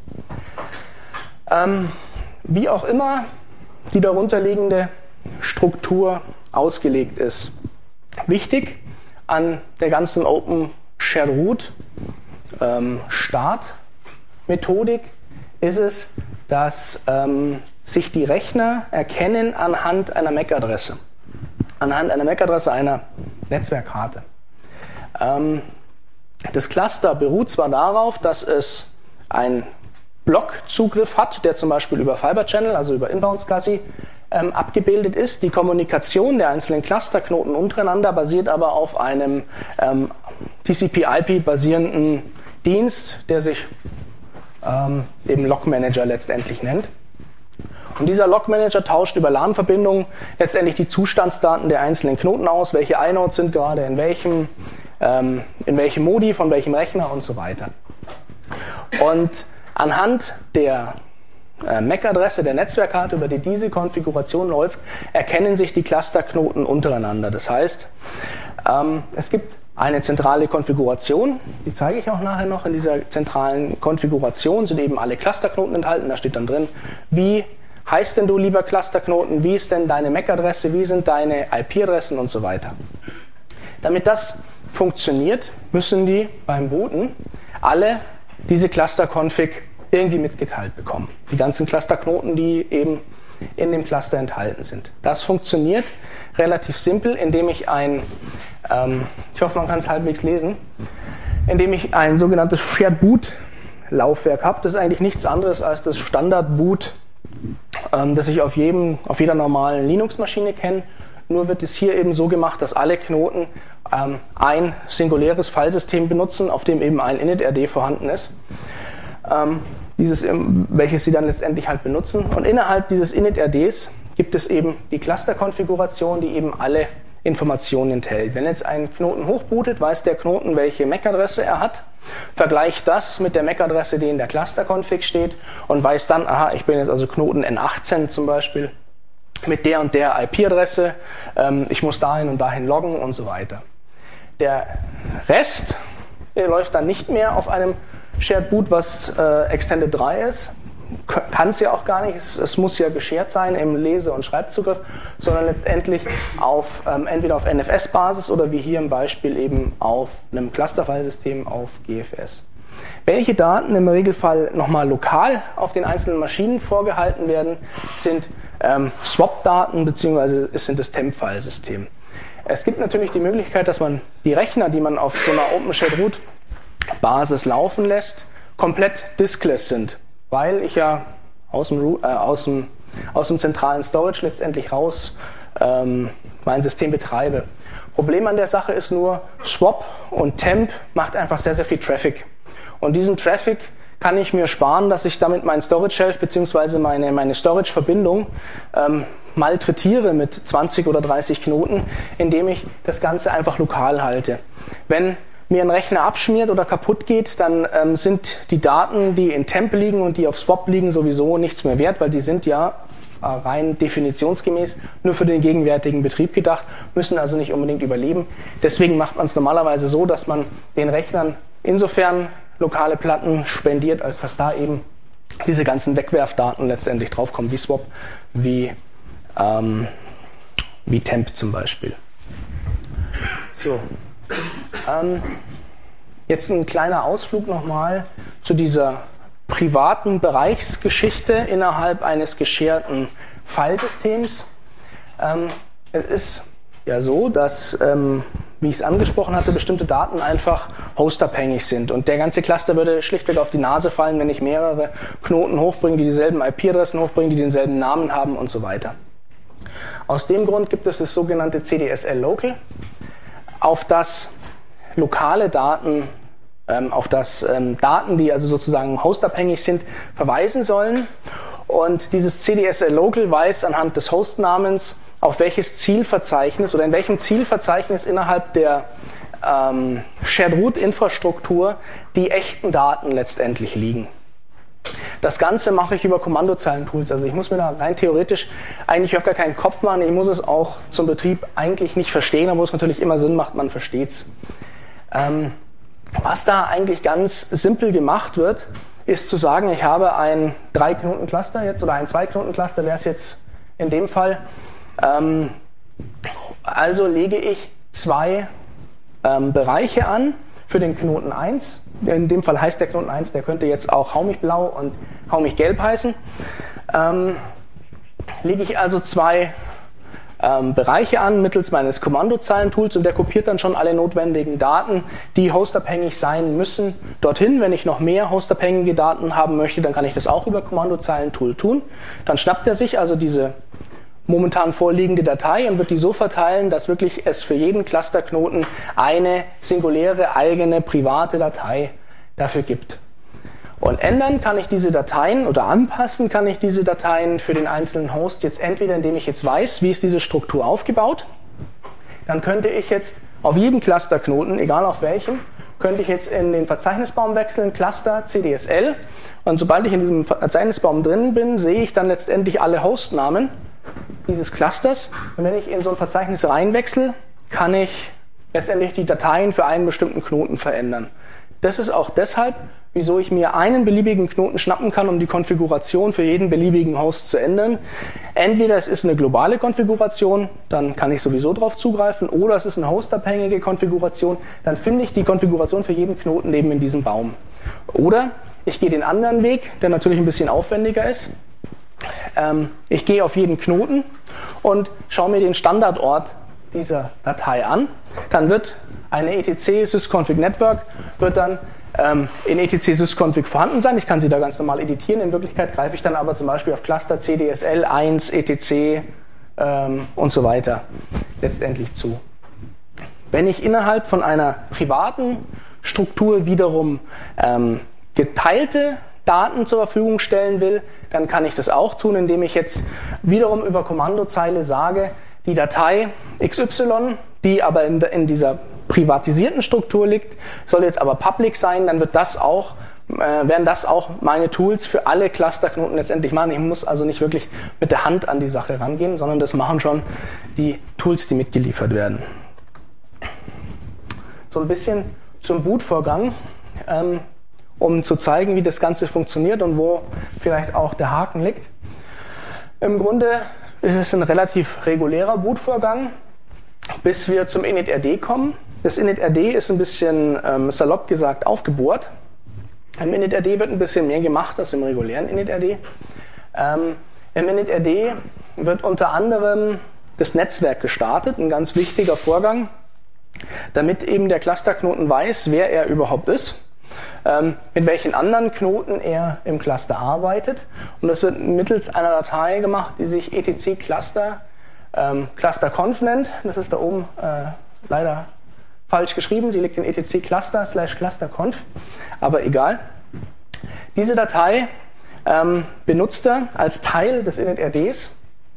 Wie auch immer die darunterliegende Struktur ausgelegt ist. Wichtig an der ganzen Open Shared Root Start Methodik ist es, dass sich die Rechner erkennen anhand einer MAC-Adresse. Anhand einer MAC-Adresse einer Netzwerkkarte. Das Cluster beruht zwar darauf, dass es ein Blockzugriff hat, der zum Beispiel über Fiber Channel, also über Inbound SCSI, abgebildet ist. Die Kommunikation der einzelnen Clusterknoten untereinander basiert aber auf einem TCP/IP basierenden Dienst, der sich eben Log Manager letztendlich nennt. Und dieser Log Manager tauscht über LAN-Verbindungen letztendlich die Zustandsdaten der einzelnen Knoten aus, welche iNodes sind gerade in welchem Modi, von welchem Rechner und so weiter. Und anhand der MAC-Adresse der Netzwerkkarte, über die diese Konfiguration läuft, erkennen sich die Clusterknoten untereinander. Das heißt, es gibt eine zentrale Konfiguration, die zeige ich auch nachher noch. In dieser zentralen Konfiguration sind eben alle Clusterknoten enthalten. Da steht dann drin, wie heißt denn du, lieber Clusterknoten, wie ist denn deine MAC-Adresse, wie sind deine IP-Adressen und so weiter. Damit das funktioniert, müssen die beim Booten alle diese Cluster-Config irgendwie mitgeteilt bekommen. Die ganzen Clusterknoten, die eben in dem Cluster enthalten sind. Das funktioniert relativ simpel, indem ich ein Ich hoffe, man kann es halbwegs lesen, indem ich ein sogenanntes Shared Boot Laufwerk habe. Das ist eigentlich nichts anderes als das Standard Boot, das ich auf jeder normalen Linux-Maschine kenne. Nur wird es hier eben so gemacht, dass alle Knoten ein singuläres Filesystem benutzen, auf dem eben ein initRD vorhanden ist, welches sie dann letztendlich halt benutzen. Und innerhalb dieses initRDs gibt es eben die Cluster-Konfiguration, die eben alle Informationen enthält. Wenn jetzt ein Knoten hochbootet, weiß der Knoten, welche MAC-Adresse er hat, vergleicht das mit der MAC-Adresse, die in der Cluster-Config steht und weiß dann, aha, ich bin jetzt also Knoten N18 zum Beispiel mit der und der IP-Adresse, ich muss dahin und dahin loggen und so weiter. Der Rest läuft dann nicht mehr auf einem Shared Boot, was Extended 3 ist. Kann es ja auch gar nicht, es muss ja geshared sein im Lese- und Schreibzugriff, sondern letztendlich entweder auf NFS-Basis oder wie hier im Beispiel eben auf einem Cluster-File-System auf GFS. Welche Daten im Regelfall nochmal lokal auf den einzelnen Maschinen vorgehalten werden, sind Swap-Daten bzw. sind das Temp-File-System. Es gibt natürlich die Möglichkeit, dass man die Rechner, die man auf so einer OpenShared-Root-Basis laufen lässt, komplett diskless sind, weil ich ja aus dem zentralen Storage letztendlich raus mein System betreibe. Problem an der Sache ist nur, Swap und Temp macht einfach sehr, sehr viel Traffic. Und diesen Traffic kann ich mir sparen, dass ich damit meinen Storage Shelf bzw. meine Storage-Verbindung malträtiere mit 20 oder 30 Knoten, indem ich das Ganze einfach lokal halte. Wenn mir ein Rechner abschmiert oder kaputt geht, dann sind die Daten, die in Temp liegen und die auf Swap liegen, sowieso nichts mehr wert, weil die sind ja rein definitionsgemäß nur für den gegenwärtigen Betrieb gedacht, müssen also nicht unbedingt überleben. Deswegen macht man es normalerweise so, dass man den Rechnern insofern lokale Platten spendiert, als dass da eben diese ganzen Wegwerfdaten letztendlich draufkommen, wie Swap, wie Temp zum Beispiel. So. Jetzt ein kleiner Ausflug nochmal zu dieser privaten Bereichsgeschichte innerhalb eines gescherten Filesystems. Es ist ja so, dass, wie ich es angesprochen hatte, bestimmte Daten einfach hostabhängig sind. Und der ganze Cluster würde schlichtweg auf die Nase fallen, wenn ich mehrere Knoten hochbringe, die dieselben IP-Adressen hochbringen, die denselben Namen haben und so weiter. Aus dem Grund gibt es das sogenannte CDSL Local, auf das lokale Daten, Daten, die also sozusagen hostabhängig sind, verweisen sollen. Und dieses CDSL Local weiß anhand des Hostnamens, auf welches Zielverzeichnis oder in welchem Zielverzeichnis innerhalb der Shared Root Infrastruktur die echten Daten letztendlich liegen. Das Ganze mache ich über Kommandozeilentools. Also ich muss mir da rein theoretisch eigentlich überhaupt gar keinen Kopf machen. Ich muss es auch zum Betrieb eigentlich nicht verstehen, obwohl es natürlich immer Sinn macht, man versteht es. Was da eigentlich ganz simpel gemacht wird, ist zu sagen, ich habe ein 3-Knoten-Cluster jetzt oder ein 2-Knoten-Cluster wäre es jetzt in dem Fall. Also lege ich 2 Bereiche an für den Knoten 1. In dem Fall heißt der Knoten 1, der könnte jetzt auch Hau mich blau und Hau mich gelb heißen. Lege ich also 2 Bereiche an mittels meines Kommandozeilentools und der kopiert dann schon alle notwendigen Daten, die hostabhängig sein müssen, dorthin. Wenn ich noch mehr hostabhängige Daten haben möchte, dann kann ich das auch über Kommandozeilentool tun. Dann schnappt er sich also diese momentan vorliegende Datei und wird die so verteilen, dass wirklich es für jeden Clusterknoten eine singuläre, eigene, private Datei dafür gibt. Und ändern kann ich diese Dateien oder anpassen kann ich diese Dateien für den einzelnen Host jetzt entweder, indem ich jetzt weiß, wie ist diese Struktur aufgebaut. Dann könnte ich jetzt auf jedem Clusterknoten, egal auf welchem, könnte ich jetzt in den Verzeichnisbaum wechseln, Cluster, CDSL. Und sobald ich in diesem Verzeichnisbaum drin bin, sehe ich dann letztendlich alle Hostnamen dieses Clusters. Und wenn ich in so ein Verzeichnis reinwechsle, kann ich letztendlich die Dateien für einen bestimmten Knoten verändern. Das ist auch deshalb, wieso ich mir einen beliebigen Knoten schnappen kann, um die Konfiguration für jeden beliebigen Host zu ändern. Entweder es ist eine globale Konfiguration, dann kann ich sowieso darauf zugreifen, oder es ist eine hostabhängige Konfiguration, dann finde ich die Konfiguration für jeden Knoten eben in diesem Baum. Oder ich gehe den anderen Weg, der natürlich ein bisschen aufwendiger ist. Ich gehe auf jeden Knoten und schaue mir den Standardort dieser Datei an. Dann wird eine etc sysconfig network wird dann in etc sysconfig vorhanden sein. Ich kann sie da ganz normal editieren. In Wirklichkeit greife ich dann aber zum Beispiel auf Cluster CDSL 1, etc und so weiter letztendlich zu. Wenn ich innerhalb von einer privaten Struktur wiederum geteilte Daten zur Verfügung stellen will, dann kann ich das auch tun, indem ich jetzt wiederum über Kommandozeile sage, die Datei XY, die aber in dieser privatisierten Struktur liegt, soll jetzt aber public sein, dann werden das auch meine Tools für alle Clusterknoten letztendlich machen. Ich muss also nicht wirklich mit der Hand an die Sache rangehen, sondern das machen schon die Tools, die mitgeliefert werden. So ein bisschen zum Bootvorgang, um zu zeigen, wie das Ganze funktioniert und wo vielleicht auch der Haken liegt. Im Grunde ist es ein relativ regulärer Bootvorgang, bis wir zum initRD kommen. Das initRD ist ein bisschen salopp gesagt aufgebohrt. Im initRD wird ein bisschen mehr gemacht als im regulären initRD. Im initRD wird unter anderem das Netzwerk gestartet, ein ganz wichtiger Vorgang, damit eben der Clusterknoten weiß, wer er überhaupt ist, mit welchen anderen Knoten er im Cluster arbeitet. Und das wird mittels einer Datei gemacht, die sich etc clusterconf nennt. Das ist da oben leider falsch geschrieben, die liegt in etc cluster/clusterconf, aber egal. Diese Datei benutzt er als Teil des initRDs,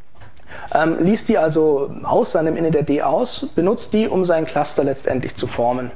liest die also aus seinem initRD aus, benutzt die, um sein Cluster letztendlich zu formen.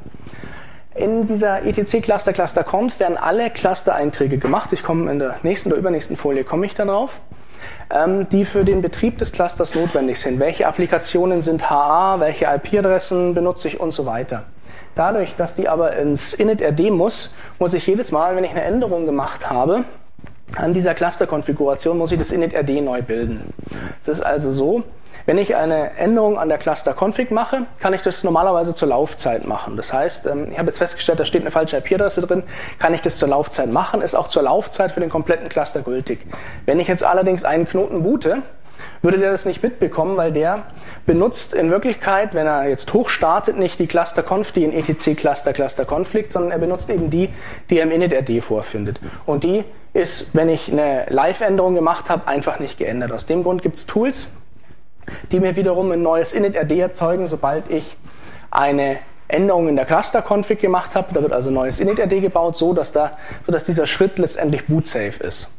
In dieser etc clusterconf werden alle Cluster-Einträge gemacht. Ich komme in der nächsten oder übernächsten Folie darauf, die für den Betrieb des Clusters notwendig sind. Welche Applikationen sind HA, welche IP-Adressen benutze ich und so weiter. Dadurch, dass die aber ins initRD muss ich jedes Mal, wenn ich eine Änderung gemacht habe, an dieser Cluster-Konfiguration muss ich das initRD neu bilden. Es ist also so, wenn ich eine Änderung an der Cluster-Config mache, kann ich das normalerweise zur Laufzeit machen. Das heißt, ich habe jetzt festgestellt, da steht eine falsche IP-Adresse drin, kann ich das zur Laufzeit machen, ist auch zur Laufzeit für den kompletten Cluster gültig. Wenn ich jetzt allerdings einen Knoten boote, würde der das nicht mitbekommen, weil der benutzt in Wirklichkeit, wenn er jetzt hochstartet, nicht die Cluster-Conf, die in etc clusterconf liegt, sondern er benutzt eben die, die er im initRD vorfindet. Und die ist, wenn ich eine Live-Änderung gemacht habe, einfach nicht geändert. Aus dem Grund gibt es Tools, die mir wiederum ein neues initRD erzeugen, sobald ich eine Änderung in der Cluster-Config gemacht habe. Da wird also ein neues initRD gebaut, sodass dieser Schritt letztendlich boot-safe ist.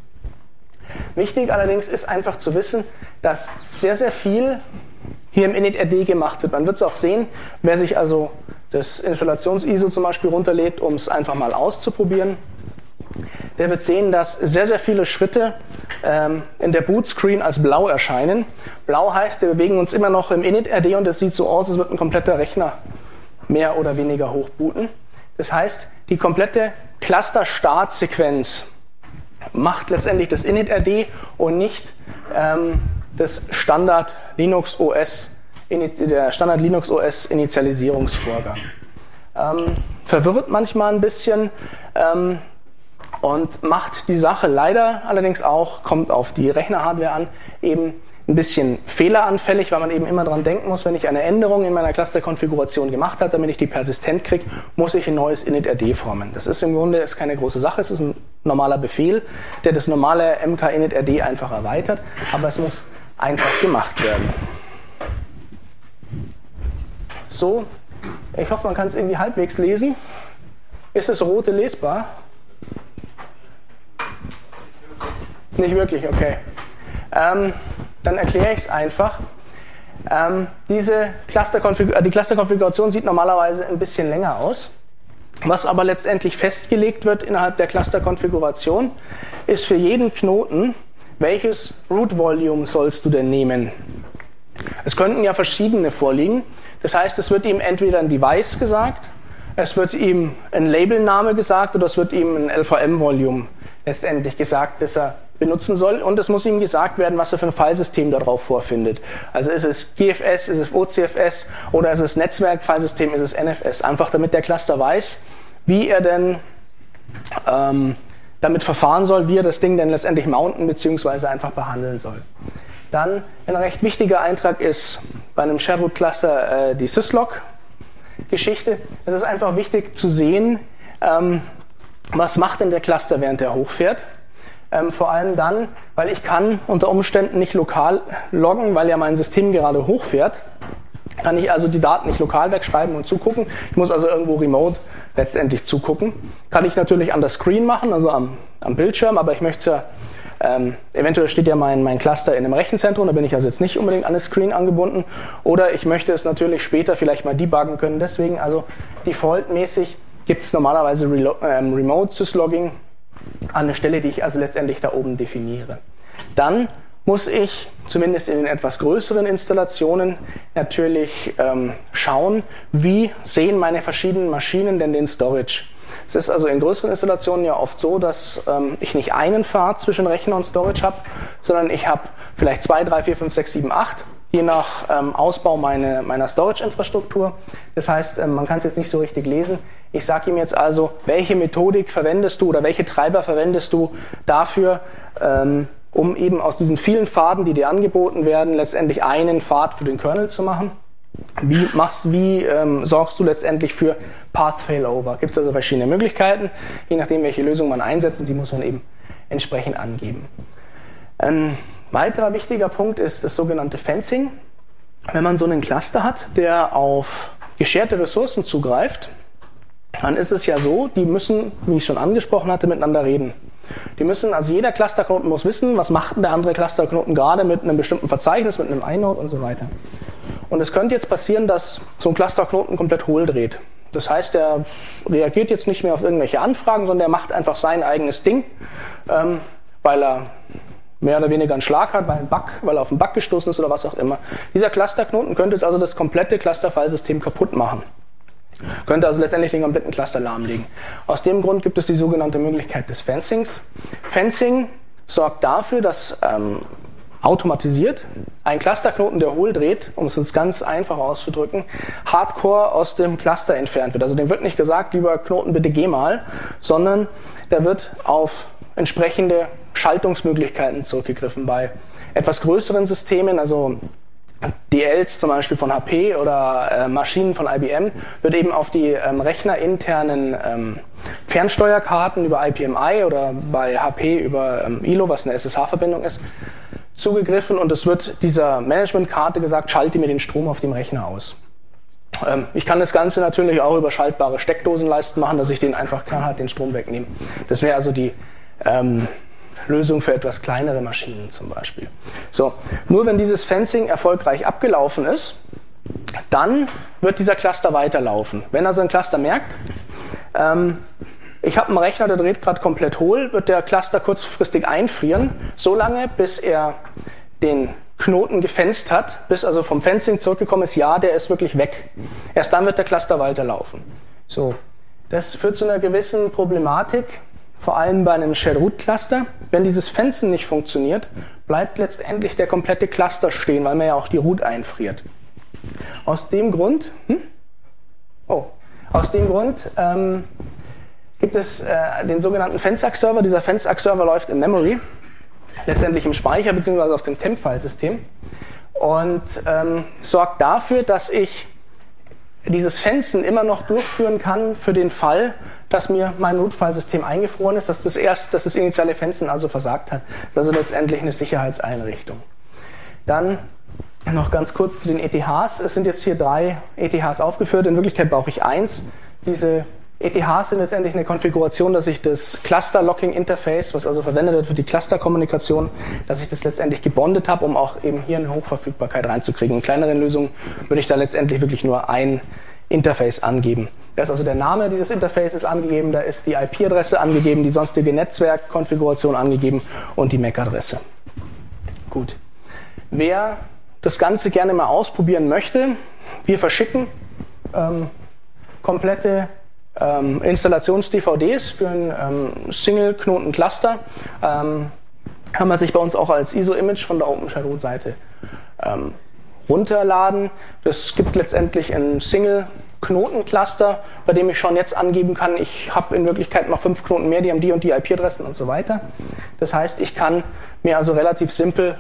Wichtig allerdings ist einfach zu wissen, dass sehr, sehr viel hier im initRD gemacht wird. Man wird es auch sehen, wer sich also das Installations-ISO zum Beispiel runterlädt, um es einfach mal auszuprobieren, der wird sehen, dass sehr, sehr viele Schritte in der Boot-Screen als blau erscheinen. Blau heißt, wir bewegen uns immer noch im initRD und es sieht so aus, als würde ein kompletter Rechner mehr oder weniger hochbooten. Das heißt, die komplette Cluster-Start-Sequenz macht letztendlich das initRD und nicht das Standard Linux OS Initialisierungsvorgang. Verwirrt manchmal ein bisschen und macht die Sache leider allerdings auch, kommt auf die Rechnerhardware an, eben ein bisschen fehleranfällig, weil man eben immer daran denken muss, wenn ich eine Änderung in meiner Cluster-Konfiguration gemacht habe, damit ich die persistent kriege, muss ich ein neues initRD formen. Das ist im Grunde keine große Sache, es ist ein normaler Befehl, der das normale mk-initRD einfach erweitert, aber es muss einfach gemacht werden. So, ich hoffe, man kann es irgendwie halbwegs lesen. Ist das rote lesbar? Nicht wirklich, okay. Dann erkläre ich es einfach. Die Cluster-Konfiguration sieht normalerweise ein bisschen länger aus. Was aber letztendlich festgelegt wird innerhalb der Cluster-Konfiguration, ist für jeden Knoten, welches Root-Volume sollst du denn nehmen? Es könnten ja verschiedene vorliegen. Das heißt, es wird ihm entweder ein Device gesagt, es wird ihm ein Labelname gesagt oder es wird ihm ein LVM-Volume letztendlich gesagt, das er benutzen soll, und es muss ihm gesagt werden, was er für ein Filesystem darauf vorfindet. Also ist es GFS, ist es OCFS oder ist es Netzwerk-Filesystem, ist es NFS, einfach damit der Cluster weiß, wie er denn damit verfahren soll, wie er das Ding denn letztendlich mounten bzw. einfach behandeln soll. Dann ein recht wichtiger Eintrag ist bei einem Shared-Root-Cluster die Syslog-Geschichte. Es ist einfach wichtig zu sehen, was macht denn der Cluster, während er hochfährt. Vor allem dann, weil ich kann unter Umständen nicht lokal loggen, weil ja mein System gerade hochfährt. Kann ich also die Daten nicht lokal wegschreiben und zugucken. Ich muss also irgendwo remote letztendlich zugucken. Kann ich natürlich an der Screen machen, also am Bildschirm, aber ich möchte es ja, eventuell steht ja mein Cluster in einem Rechenzentrum, da bin ich also jetzt nicht unbedingt an eine Screen angebunden. Oder ich möchte es natürlich später vielleicht mal debuggen können. Deswegen also defaultmäßig gibt es normalerweise Remote Syslogging an eine Stelle, die ich also letztendlich da oben definiere. Dann muss ich zumindest in den etwas größeren Installationen natürlich schauen, wie sehen meine verschiedenen Maschinen denn den Storage. Es ist also in größeren Installationen ja oft so, dass ich nicht einen Pfad zwischen Rechner und Storage habe, sondern ich habe vielleicht 2, 3, 4, 5, 6, 7, 8, je nach Ausbau meiner Storage-Infrastruktur. Das heißt, man kann es jetzt nicht so richtig lesen. Ich sage ihm jetzt also, welche Methodik verwendest du oder welche Treiber verwendest du dafür, um eben aus diesen vielen Pfaden, die dir angeboten werden, letztendlich einen Pfad für den Kernel zu machen. Wie sorgst du letztendlich für Path Failover? Gibt es also verschiedene Möglichkeiten, je nachdem, welche Lösung man einsetzt, und die muss man eben entsprechend angeben. Ein weiterer wichtiger Punkt ist das sogenannte Fencing. Wenn man so einen Cluster hat, der auf gescherte Ressourcen zugreift, dann ist es ja so, die müssen, wie ich schon angesprochen hatte, miteinander reden. Die müssen, also jeder Clusterknoten muss wissen, was macht denn der andere Clusterknoten gerade mit einem bestimmten Verzeichnis, mit einem Inode und so weiter. Und es könnte jetzt passieren, dass so ein Clusterknoten komplett hohl dreht. Das heißt, er reagiert jetzt nicht mehr auf irgendwelche Anfragen, sondern er macht einfach sein eigenes Ding, weil er mehr oder weniger einen Schlag hat, weil er auf einen Bug gestoßen ist oder was auch immer. Dieser Clusterknoten könnte jetzt also das komplette Cluster-File-System kaputt machen. Könnte also letztendlich den kompletten Cluster lahmlegen. Aus dem Grund gibt es die sogenannte Möglichkeit des Fencings. Fencing sorgt dafür, dass automatisiert ein Clusterknoten, der hohl dreht, um es jetzt ganz einfach auszudrücken, hardcore aus dem Cluster entfernt wird. Also dem wird nicht gesagt, lieber Knoten, bitte geh mal, sondern da wird auf entsprechende Schaltungsmöglichkeiten zurückgegriffen. Bei etwas größeren Systemen, also DLs zum Beispiel von HP oder Maschinen von IBM, wird eben auf die rechnerinternen Fernsteuerkarten über IPMI oder bei HP über ILO, was eine SSH-Verbindung ist, zugegriffen, und es wird dieser Managementkarte gesagt, schalte mir den Strom auf dem Rechner aus. Ich kann das Ganze natürlich auch über schaltbare Steckdosenleisten machen, dass ich den einfach knallhart den Strom wegnehme. Das wäre also die Lösung für etwas kleinere Maschinen zum Beispiel. So, nur wenn dieses Fencing erfolgreich abgelaufen ist, dann wird dieser Cluster weiterlaufen. Wenn also ein Cluster merkt, ich habe einen Rechner, der dreht gerade komplett hohl, wird der Cluster kurzfristig einfrieren, solange bis er den Knoten gefenst hat, bis also vom Fencing zurückgekommen ist, ja, der ist wirklich weg. Erst dann wird der Cluster weiterlaufen. So, das führt zu einer gewissen Problematik, vor allem bei einem Shared-Root-Cluster. Wenn dieses Fencen nicht funktioniert, bleibt letztendlich der komplette Cluster stehen, weil man ja auch die Root einfriert. Aus dem Grund gibt es den sogenannten Fensack-Server. Dieser Fensack-Server läuft in Memory, letztendlich im Speicher bzw. auf dem Temp-File-System, und sorgt dafür, dass ich dieses Fencen immer noch durchführen kann für den Fall, dass mir mein Root-File-System eingefroren ist, dass das initiale Fencen also versagt hat. Das ist also letztendlich eine Sicherheitseinrichtung. Dann noch ganz kurz zu den ETHs. Es sind jetzt hier 3 ETHs aufgeführt. In Wirklichkeit brauche ich 1. Diese ETHs sind letztendlich eine Konfiguration, dass ich das Cluster-Locking-Interface, was also verwendet wird für die Cluster-Kommunikation, dass ich das letztendlich gebondet habe, um auch eben hier eine Hochverfügbarkeit reinzukriegen. In kleineren Lösungen würde ich da letztendlich wirklich nur ein Interface angeben. Da ist also der Name dieses Interfaces angegeben, da ist die IP-Adresse angegeben, die sonstige Netzwerkkonfiguration angegeben und die MAC-Adresse. Gut. Wer das Ganze gerne mal ausprobieren möchte, wir verschicken komplette Installations-DVDs für ein Single-Knoten-Cluster. Kann man sich bei uns auch als ISO-Image von der OpenShared-Root-Seite runterladen. Das gibt letztendlich ein Single-Knoten-Cluster, bei dem ich schon jetzt angeben kann, ich habe in Wirklichkeit noch 5 Knoten mehr, die haben die und die IP-Adressen und so weiter. Das heißt, ich kann mir also relativ simpel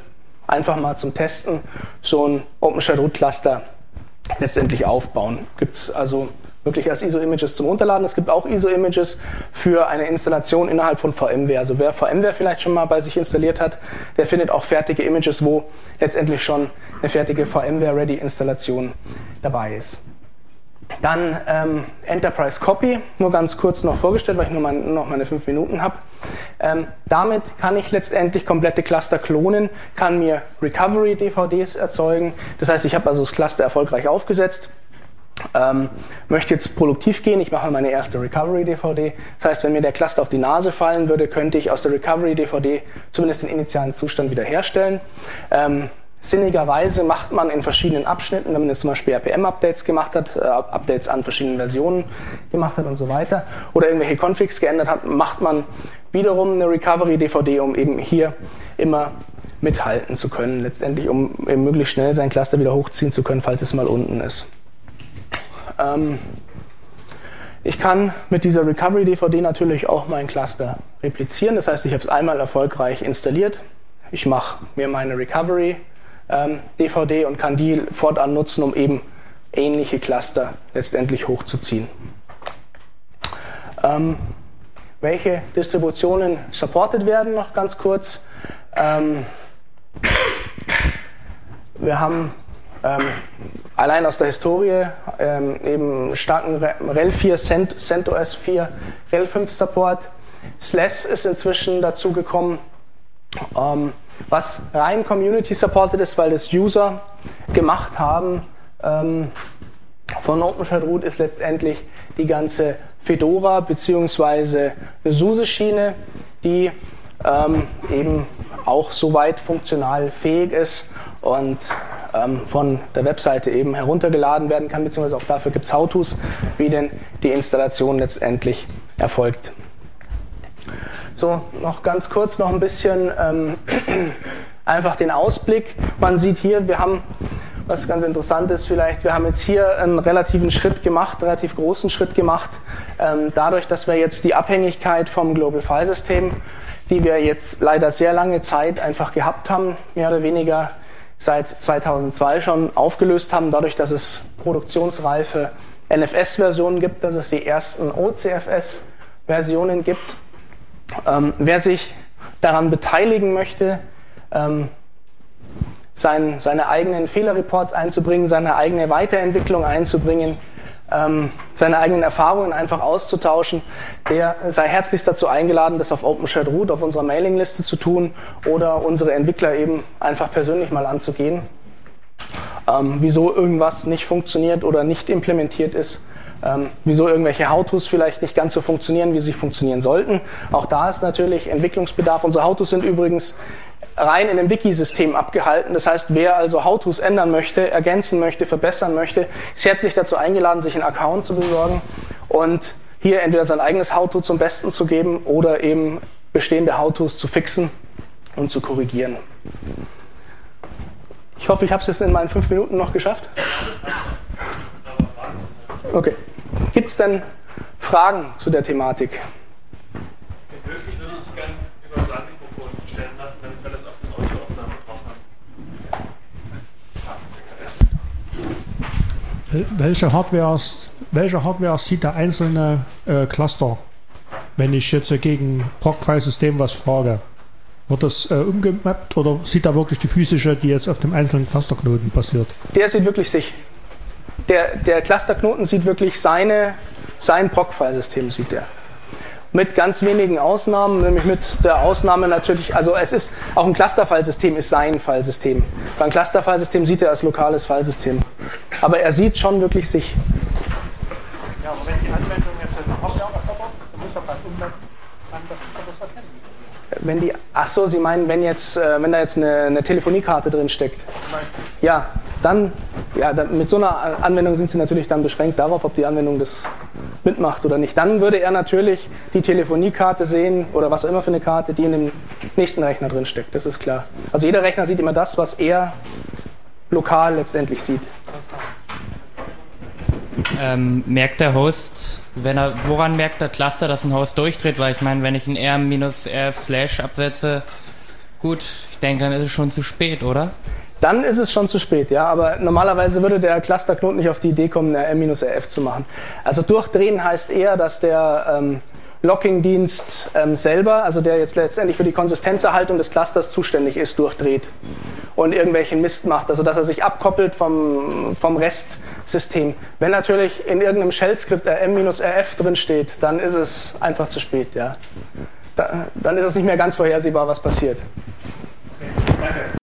einfach mal zum Testen so ein OpenShift-Root-Cluster letztendlich aufbauen. Gibt es also wirklich als ISO-Images zum Runterladen. Es gibt auch ISO-Images für eine Installation innerhalb von VMware. Also wer VMware vielleicht schon mal bei sich installiert hat, der findet auch fertige Images, wo letztendlich schon eine fertige VMware-Ready-Installation dabei ist. Dann Enterprise Copy, nur ganz kurz noch vorgestellt, weil ich nur noch meine 5 Minuten habe. Damit kann ich letztendlich komplette Cluster klonen, kann mir Recovery-DVDs erzeugen. Das heißt, ich habe also das Cluster erfolgreich aufgesetzt. Möchte jetzt produktiv gehen, ich mache meine erste Recovery-DVD. Das heißt, wenn mir der Cluster auf die Nase fallen würde, könnte ich aus der Recovery-DVD zumindest den initialen Zustand wiederherstellen. Sinnigerweise macht man in verschiedenen Abschnitten, wenn man jetzt zum Beispiel RPM-Updates gemacht hat, Updates an verschiedenen Versionen gemacht hat und so weiter, oder irgendwelche Configs geändert hat, macht man wiederum eine Recovery-DVD, um eben hier immer mithalten zu können, letztendlich um eben möglichst schnell sein Cluster wieder hochziehen zu können, falls es mal unten ist. Ich kann mit dieser Recovery-DVD natürlich auch mein Cluster replizieren. Das heißt, ich habe es einmal erfolgreich installiert. Ich mache mir meine Recovery-DVD und kann die fortan nutzen, um eben ähnliche Cluster letztendlich hochzuziehen. Welche Distributionen supported werden, noch ganz kurz. Wir haben allein aus der Historie eben starken RHEL 4, CentOS 4, RHEL 5 Support. SLES ist inzwischen dazu gekommen, was rein Community supported ist, weil das User gemacht haben. Von OpenShift-Root ist letztendlich die ganze Fedora bzw. SUSE-Schiene, die eben auch soweit funktional fähig ist und von der Webseite eben heruntergeladen werden kann, beziehungsweise auch dafür gibt es How-Tos, wie denn die Installation letztendlich erfolgt. So, noch ganz kurz noch ein bisschen einfach den Ausblick. Man sieht hier, wir haben, was ganz interessant ist vielleicht, wir haben jetzt hier einen relativen Schritt gemacht, relativ großen Schritt gemacht, dadurch, dass wir jetzt die Abhängigkeit vom Global File System, die wir jetzt leider sehr lange Zeit einfach gehabt haben, mehr oder weniger seit 2002 schon aufgelöst haben, dadurch, dass es produktionsreife NFS-Versionen gibt, dass es die ersten OCFS-Versionen gibt. Wer sich daran beteiligen möchte, seine eigenen Fehlerreports einzubringen, seine eigene Weiterentwicklung einzubringen, seine eigenen Erfahrungen einfach auszutauschen, der sei herzlichst dazu eingeladen, das auf OpenShift-Root auf unserer Mailingliste zu tun oder unsere Entwickler eben einfach persönlich mal anzugehen, wieso irgendwas nicht funktioniert oder nicht implementiert ist, wieso irgendwelche How-Tos vielleicht nicht ganz so funktionieren, wie sie funktionieren sollten. Auch da ist natürlich Entwicklungsbedarf. Unsere How-Tos sind übrigens rein in einem Wiki-System abgehalten. Das heißt, wer also How-Tos ändern möchte, ergänzen möchte, verbessern möchte, ist herzlich dazu eingeladen, sich einen Account zu besorgen und hier entweder sein eigenes How-To zum Besten zu geben oder eben bestehende How-Tos zu fixen und zu korrigieren. Ich hoffe, ich habe es jetzt in meinen 5 Minuten noch geschafft. Okay. Gibt es denn Fragen zu der Thematik? Wenn möglich, würde ich gerne über das Mikrofon stellen lassen, damit wir das auf die Audioaufnahme drauf haben. Welche Hardware sieht der einzelne Cluster, wenn ich jetzt gegen Proc-File-System was frage? Wird das umgemappt oder sieht da wirklich die physische, die jetzt auf dem einzelnen Clusterknoten passiert? Der sieht wirklich sich. Der Clusterknoten sieht wirklich sein Proc-File-System, sieht er. Mit ganz wenigen Ausnahmen, nämlich mit der Ausnahme natürlich, also es ist auch ein Cluster-File-System ist sein Filesystem. Beim Cluster-File-System sieht er als lokales Filesystem. Aber er sieht schon wirklich sich. Ja, aber wenn die Anwendung jetzt eine Hardware erfordert, dann muss er beim Umwelt das erkennen. Achso, Sie meinen, wenn da jetzt eine Telefoniekarte drin steckt. Ja, dann mit so einer Anwendung sind Sie natürlich dann beschränkt darauf, ob die Anwendung das mitmacht oder nicht. Dann würde er natürlich die Telefoniekarte sehen oder was auch immer für eine Karte, die in dem nächsten Rechner drin steckt. Das ist klar. Also jeder Rechner sieht immer das, was er lokal letztendlich sieht. Merkt der Host, woran merkt der Cluster, dass ein Host durchdreht? Weil ich meine, wenn ich ein R-R// absetze, Gut, ich denke, dann ist es schon zu spät, oder? Dann ist es schon zu spät, ja, aber normalerweise würde der Clusterknoten nicht auf die Idee kommen, eine M-RF zu machen. Also durchdrehen heißt eher, dass der Locking-Dienst selber, also der jetzt letztendlich für die Konsistenzerhaltung des Clusters zuständig ist, durchdreht und irgendwelchen Mist macht, also dass er sich abkoppelt vom Restsystem. Wenn natürlich in irgendeinem Shell-Skript M-RF drin steht, dann ist es einfach zu spät, ja. Dann ist es nicht mehr ganz vorhersehbar, was passiert. Danke.